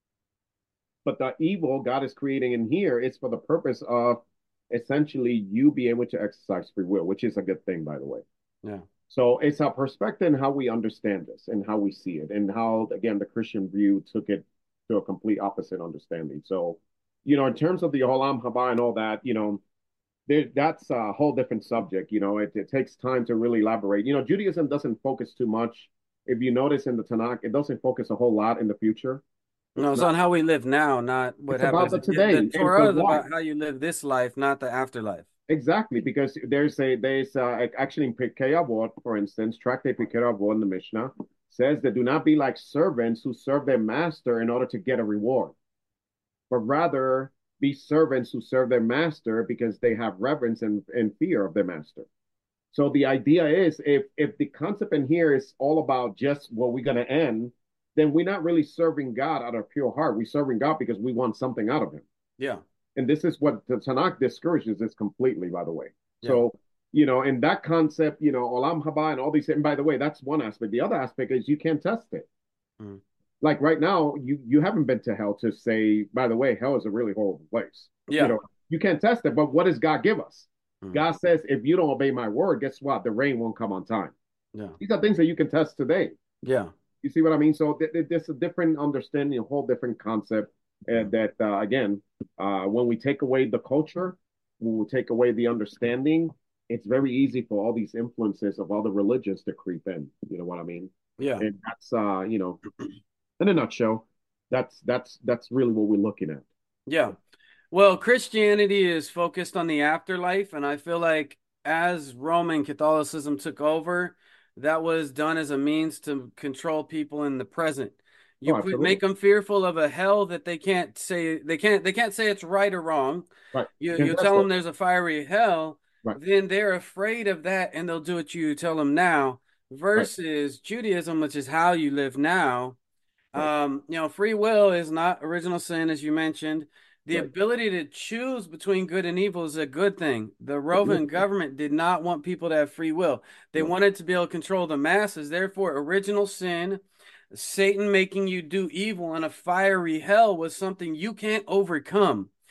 But the evil God is creating in here is for the purpose of essentially you be able to exercise free will, which is a good thing, by the way. Yeah. So it's our perspective and how we understand this and how we see it, and how, again, the Christian view took it to a complete opposite understanding. So, you know, in terms of the Olam Haba and all that, you know, there, that's a whole different subject. You know, it, it takes time to really elaborate. You know, Judaism doesn't focus too much. If you notice in the Tanakh, it doesn't focus a whole lot in the future. No, It's it's not. on how we live now, not what It's about happens. the The today. And Torah for is why? about how you live this life, not the afterlife. Exactly, because there's a there's uh, actually in Pirkei Avot, for instance, Tractate Pirkei Avot in the Mishnah says that do not be like servants who serve their master in order to get a reward, but rather be servants who serve their master because they have reverence and, and fear of their master. So the idea is if if the concept in here is all about just what we're gonna end, then we're not really serving God out of pure heart. We're serving God because we want something out of him. Yeah. And this is what the Tanakh discourages this completely, by the way. Yeah. So, you know, in that concept, you know, Olam Haba and all these, and by the way, that's one aspect. The other aspect is you can't test it. Mm. Like right now, you you haven't been to hell to say, by the way, hell is a really horrible place. You Yeah. know, you can't test it, but what does God give us? Mm. God says, if you don't obey my word, guess what? The rain won't come on time. Yeah. These are things that you can test today. Yeah. You see what I mean? So th- th- there's a different understanding, a whole different concept. And Mm. that uh, again, uh, when we take away the culture, when we take away the understanding, it's very easy for all these influences of other religions to creep in. You know what I mean? Yeah. And that's uh, you know, in a nutshell, that's that's that's really what we're looking at. Yeah. Well, Christianity is focused on the afterlife, and I feel like as Roman Catholicism took over, that was done as a means to control people in the present. You Oh, put absolutely. make them fearful of a hell that they can't say they can't they can't say it's right or wrong. Right. You You you can test tell it. them there's a fiery hell, Right. then they're afraid of that and they'll do what you tell them now. Right. Versus Judaism, which is how you live now. Right. Um, you know, free will is not original sin, as you mentioned. The Right. ability to choose between good and evil is a good thing. The It is. Roman government did not want people to have free will. They No. wanted to be able to control the masses. Therefore, original sin, Satan making you do evil in a fiery hell was something you can't overcome.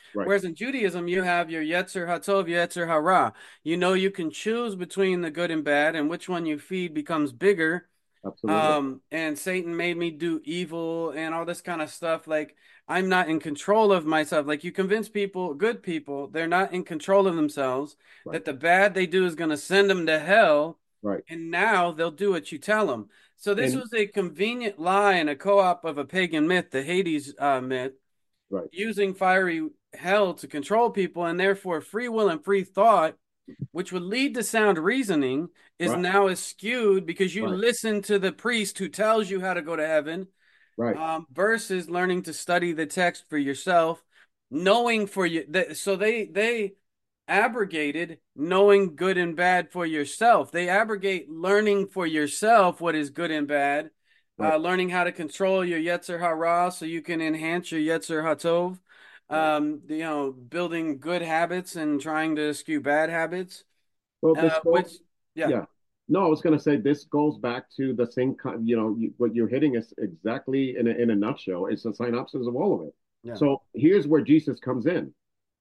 Right. Whereas in Judaism, you have your Yetzer Hatov, Yetzer Hara. You know you can choose between the good and bad, and which one you feed becomes bigger. Absolutely. Um, and Satan made me do evil and all this kind of stuff. Like, I'm not in control of myself. Like, you convince people, good people, they're not in control of themselves, Right. that the bad they do is going to send them to hell. Right. And now they'll do what you tell them. So this And was a convenient lie and a co-op of a pagan myth, the Hades uh, myth, right. using fiery hell to control people, and therefore free will and free thought, which would lead to sound reasoning, is Right. now skewed because you Right. listen to the priest who tells you how to go to heaven, Right. um, versus learning to study the text for yourself, knowing for you that so they they abrogated knowing good and bad for yourself. They abrogate learning for yourself what is good and bad, Right. uh, learning how to control your Yetzer Hara so you can enhance your Yetzer Hatov, Right. um, you know, building good habits and trying to eschew bad habits, Well, this uh, goes, which, yeah, yeah. No, I was going to say this goes back to the same kind, you know, you, what you're hitting is exactly in a, in a nutshell. It's a synopsis of all of it. yeah, So here's where Jesus comes in.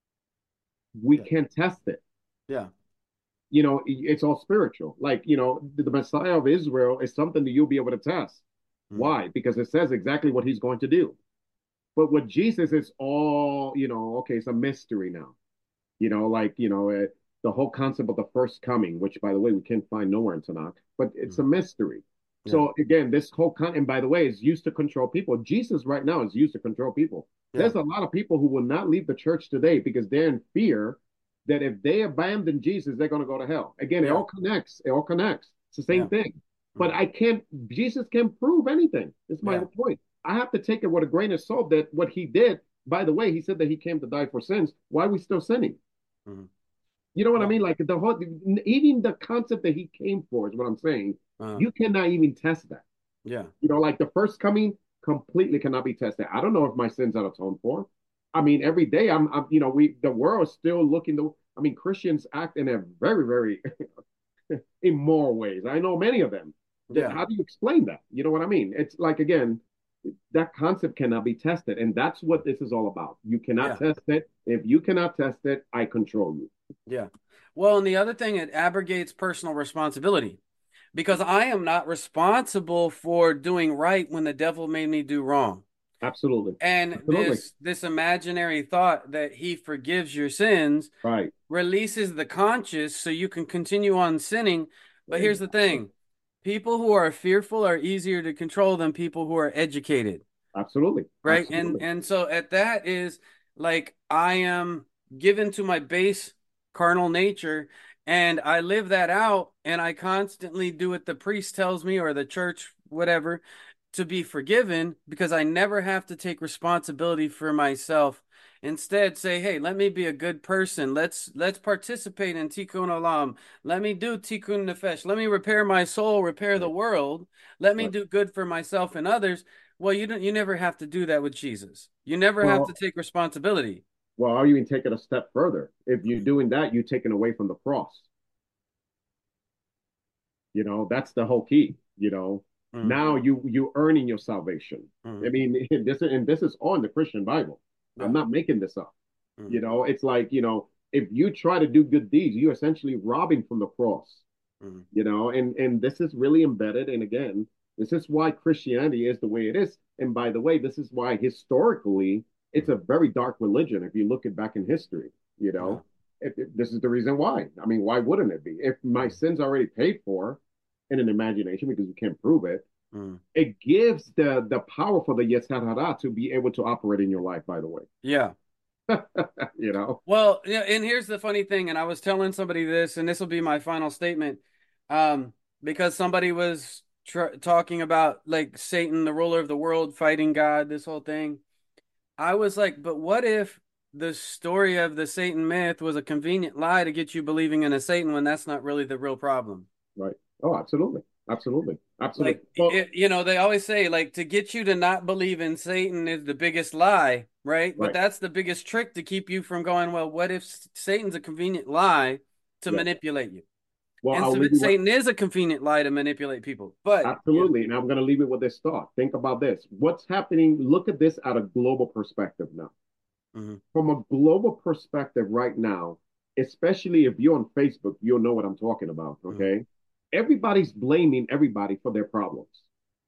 We yeah, can test it. yeah, You know, it's all spiritual. Like, you know, the, the Messiah of Israel is something that you'll be able to test. mm, Why? Because it says exactly what he's going to do. But with Jesus, it's all, you know, okay, it's a mystery now. You know, like, you know, uh, the whole concept of the first coming, which, by the way, we can't find nowhere in Tanakh, but it's a mm, mystery. yeah, So again, this whole con, and by the way, is used to control people. Jesus right now is used to control people. yeah, There's a lot of people who will not leave the church today because they're in fear that if they abandon Jesus, they're going to go to hell. Again, it yeah, all connects. It all connects. It's the same yeah, thing. But mm, I can't. Jesus can prove anything. That's my yeah, whole point. I have to take it with a grain of salt that what he did. By the way, he said that he came to die for sins. Why are we still sinning? mm, You know what I yeah, mean? Like the whole, even the concept that he came for is what I'm saying. uh, You cannot even test that. yeah, You know, like the first coming completely cannot be tested. I don't know if my sins are atoned for. I mean, every day I'm, I'm, you know, we the world is still looking to. I mean, Christians act in a very, very immoral ways. I know many of them. That yeah, how do you explain that? You know what I mean? It's like again, that concept cannot be tested, and that's what this is all about. You cannot yeah, test it. If you cannot test it, I control you. yeah. Well, and the other thing, it abrogates personal responsibility because I am not responsible for doing right when the devil made me do wrong. Absolutely. And Absolutely. this this imaginary thought that he forgives your sins Right. releases the conscious so you can continue on sinning. But here's the Exactly. thing. People who are fearful are easier to control than people who are educated, Absolutely. right? And Absolutely. and so at that is like I am given to my base carnal nature and I live that out and I constantly do what the priest tells me or the church whatever to be forgiven because I never have to take responsibility for myself. Instead, say, "Hey, let me be a good person. Let's let's participate in Tikkun Olam. Let me do Tikkun Nefesh. Let me repair my soul, repair the Right. world. Let me Right. do good for myself and others." Well, you don't. You never have to do that with Jesus. You never have to Well, take responsibility. well, I'll even take it a step further. If you're doing that, you're taking away from the cross. You know, that's the whole key. You know, Mm, now you you earning your salvation. I mm, mean, this and this is all in the Christian Bible. I'm yeah. not making this up. Mm, You know, it's like, you know, if you try to do good deeds, you're essentially robbing from the cross. mm, You know, and and this is really embedded. And again, this is why Christianity is the way it is. And by the way, this is why historically it's mm, a very dark religion. If you look at back in history, you yeah. know, if, if this is the reason why. I mean, why wouldn't it be? If my Mm, sins already paid for in an imagination because you can't prove it, mm, it gives the the power for the Yetzer Hara to be able to operate in your life. By the way, yeah. you know, Well, yeah, and here's the funny thing, and I was telling somebody this, and this will be my final statement, um, because somebody was tr talking about like Satan, the ruler of the world, fighting God, this whole thing. I was like, but what if the story of the Satan myth was a convenient lie to get you believing in a Satan when that's not really the real problem? right? Oh, absolutely, absolutely, absolutely. Like Well, it, you know, they always say like to get you to not believe in Satan is the biggest lie, right? But right, that's the biggest trick to keep you from going, well, what if Satan's a convenient lie to yeah. manipulate you? Well, And I'll so leave you with Satan is a convenient lie to manipulate people. But yeah, absolutely. And I'm going to leave it with this thought. Think about this. What's happening? Look at this at a global perspective now. Hmm. From a global perspective right now, especially if you're on Facebook, you'll know what I'm talking about. Hmm. Okay. Everybody's blaming everybody for their problems.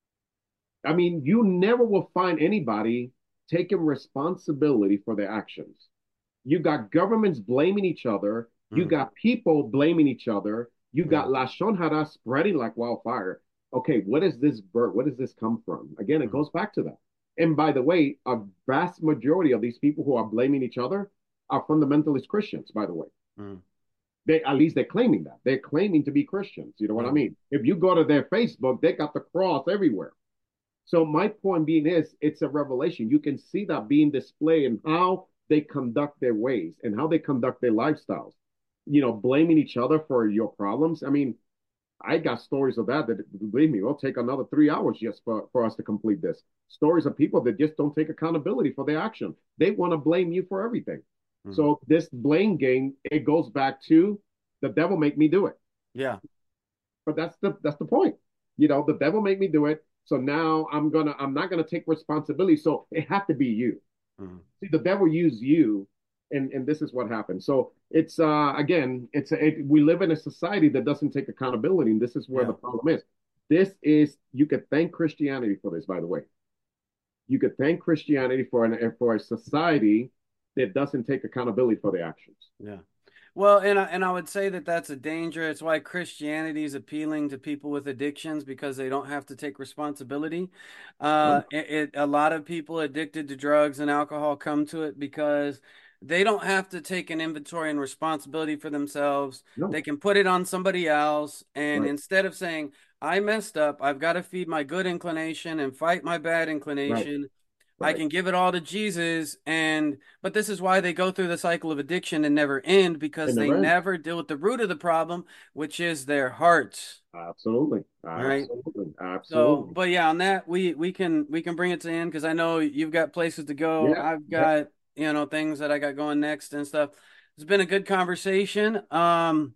I mean, you never will find anybody taking responsibility for their actions. You got governments blaming each other. You Hmm. got people blaming each other. You got Yeah. Lashon Hara spreading like wildfire. Okay, what is this bird? Where does this come from? Again, it Hmm. goes back to that. And by the way, a vast majority of these people who are blaming each other are fundamentalist Christians, by the way. Hmm. They at least they're claiming that. They're claiming to be Christians. You know what I Yeah. mean? If you go to their Facebook, they got the cross everywhere. So my point being is it's a revelation. You can see that being displayed in how they conduct their ways and how they conduct their lifestyles. You know, blaming each other for your problems. I mean, I got stories of that that believe me, it'll take another three hours just for, for us to complete this. Stories of people that just don't take accountability for their action. They want to blame you for everything. Hmm. So this blame game, it goes back to the devil make me do it. Yeah. But that's the that's the point. You know, the devil made me do it. So now I'm gonna I'm not gonna take responsibility. So it had to be you. Hmm. See, the devil used you, and and this is what happened. So it's uh again, it's a, it, we live in a society that doesn't take accountability, and this is where the Yeah. problem is. This is you could thank Christianity for this, by the way. You could thank Christianity for an for a society that doesn't take accountability for their actions. Yeah. Well, and I, and I would say that that's a danger. It's why Christianity is appealing to people with addictions because they don't have to take responsibility. Uh, No, it, it a lot of people addicted to drugs and alcohol come to it because they don't have to take an inventory and responsibility for themselves. no, They can put it on somebody else, and right, instead of saying, "I messed up, I've got to feed my good inclination and fight my bad right, inclination," I right. can give it all to Jesus. And but this is why they go through the cycle of addiction and never end because And they never ends. never deal with the root of the problem, which is their hearts. Absolutely, Right. absolutely, So, absolutely. but yeah, on that we we can we can bring it to end because I know you've got places to go. Yeah, I've yeah, got, you know, things that I got going next and stuff. It's been a good conversation. Um,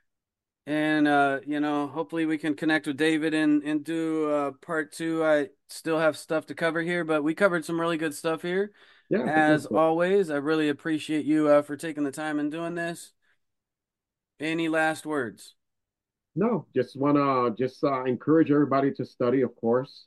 and uh, you know, hopefully we can connect with David and and do uh part two. I still have stuff to cover here, but we covered some really good stuff here. yeah. I think it was As good. always, I really appreciate you uh, for taking the time and doing this. Any last words? No, just wanna just uh, encourage everybody to study, of course.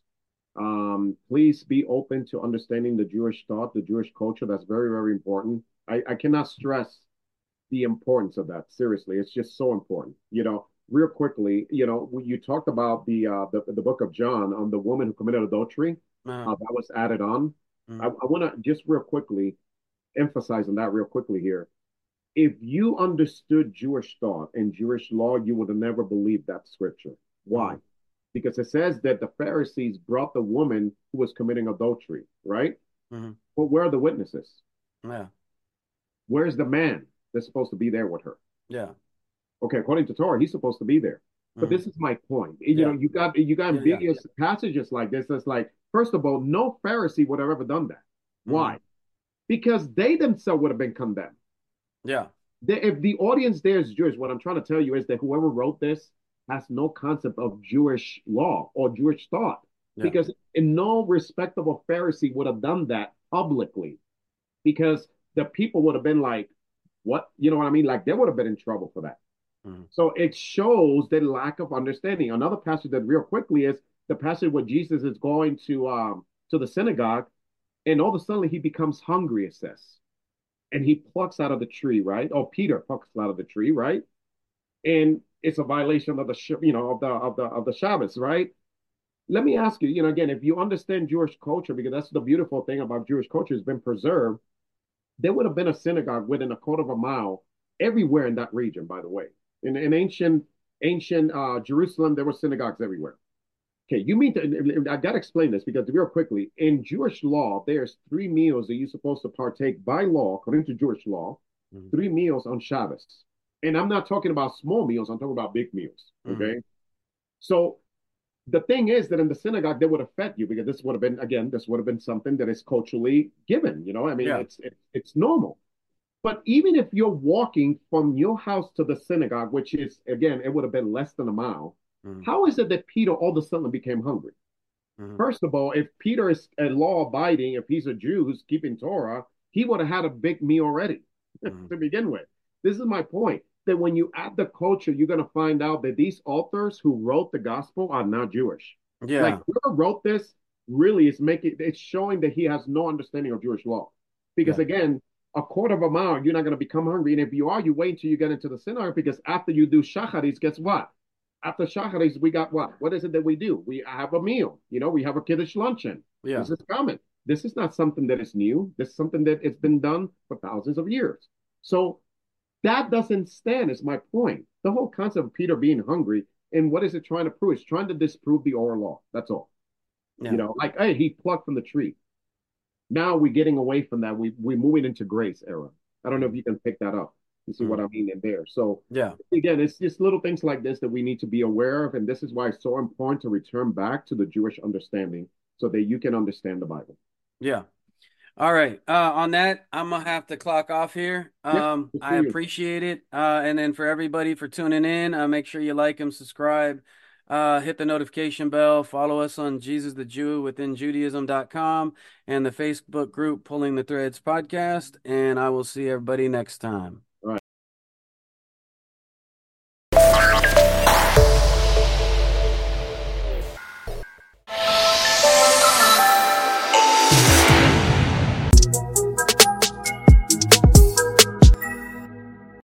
Um, please be open to understanding the Jewish thought, the Jewish culture. That's very, very important. I, I cannot stress the importance of that. Seriously, it's just so important. You know, real quickly, you know, you talked about the uh, the, the book of John on the woman who committed adultery. Uh, Uh, that was added on. I, mm, I want to just real quickly emphasize on that real quickly here. If you understood Jewish thought and Jewish law, you would have never believed that scripture. Why? mm, Because it says that the Pharisees brought the woman who was committing adultery, right? mm, But where are the witnesses? yeah, Where's the man that's supposed to be there with her? yeah, Okay, according to Torah, he's supposed to be there. But mm, this is my point. You know, yeah, you got you got yeah, yeah, ambiguous passages like this. That's like, first of all, no Pharisee would have ever done that. mm, Why? Because they themselves would have been condemned. yeah, They, if the audience there is Jewish, what I'm trying to tell you is that whoever wrote this has no concept of Jewish law or Jewish thought, yeah, because in no respectable Pharisee would have done that publicly, because the people would have been like, "What?" You know what I mean? Like they would have been in trouble for that. mm, So it shows the lack of understanding. Another passage that real quickly is the passage where Jesus is going to um to the synagogue, and all of a sudden he becomes hungry. It says, and he plucks out of the tree, right? Oh, Peter plucks out of the tree, right? And it's a violation of the you know of the of the of the Shabbos, right? Let me ask you, you know, again, if you understand Jewish culture, because that's the beautiful thing about Jewish culture, has been preserved. There would have been a synagogue within a quarter of a mile everywhere in that region. By the way, in, in ancient ancient uh, Jerusalem, there were synagogues everywhere. Okay, you mean to, I got to explain this because real quickly, in Jewish law, there's three meals that you're supposed to partake by law, according to Jewish law, mm, three meals on Shabbos. And I'm not talking about small meals, I'm talking about big meals. mm, Okay. So the thing is that in the synagogue, they would have fed you because this would have been, again, this would have been something that is culturally given. You know, I mean, yeah, it's it, it's normal. But even if you're walking from your house to the synagogue, which is, again, it would have been less than a mile, mm, how is it that Peter all of a sudden became hungry? mm, First of all, if Peter is a law abiding, if he's a Jew who's keeping Torah, he would have had a big me already Mhm. to begin with. This is my point. That when you add the culture, you're going to find out that these authors who wrote the gospel are not Jewish. Like Yeah. whoever wrote this really is making it's showing that he has no understanding of Jewish law. Because Yeah. again, a quarter of a mile, you're not going to become hungry. And if you are, you wait until you get into the synagogue because after you do shacharis, guess what? After shacharis, we got what? What is it that we do? We have a meal. You know, we have a kiddush luncheon. Yeah. This is common. This is not something that is new. This is something that it's been done for thousands of years. So that doesn't stand, is my point. The whole concept of Peter being hungry, and what is it trying to prove? It's trying to disprove the oral law. That's all. You Yeah. know, like, hey, he plucked from the tree. Now we're getting away from that. We we're moving into grace era. I don't know if you can pick that up. You see what Mhm. I mean in there. So Yeah. again, it's just little things like this that we need to be aware of, and this is why it's so important to return back to the Jewish understanding so that you can understand the Bible. Yeah. All right. Uh, on that, I'm gonna have to clock off here. Yep, Um, good I for you. appreciate it. Uh, and then for everybody for tuning in, uh, make sure you like and subscribe. Uh, hit the notification bell. Follow us on Jesus the Jew within Judaism dot com and the Facebook group Pulling the Threads podcast. And I will see everybody next time.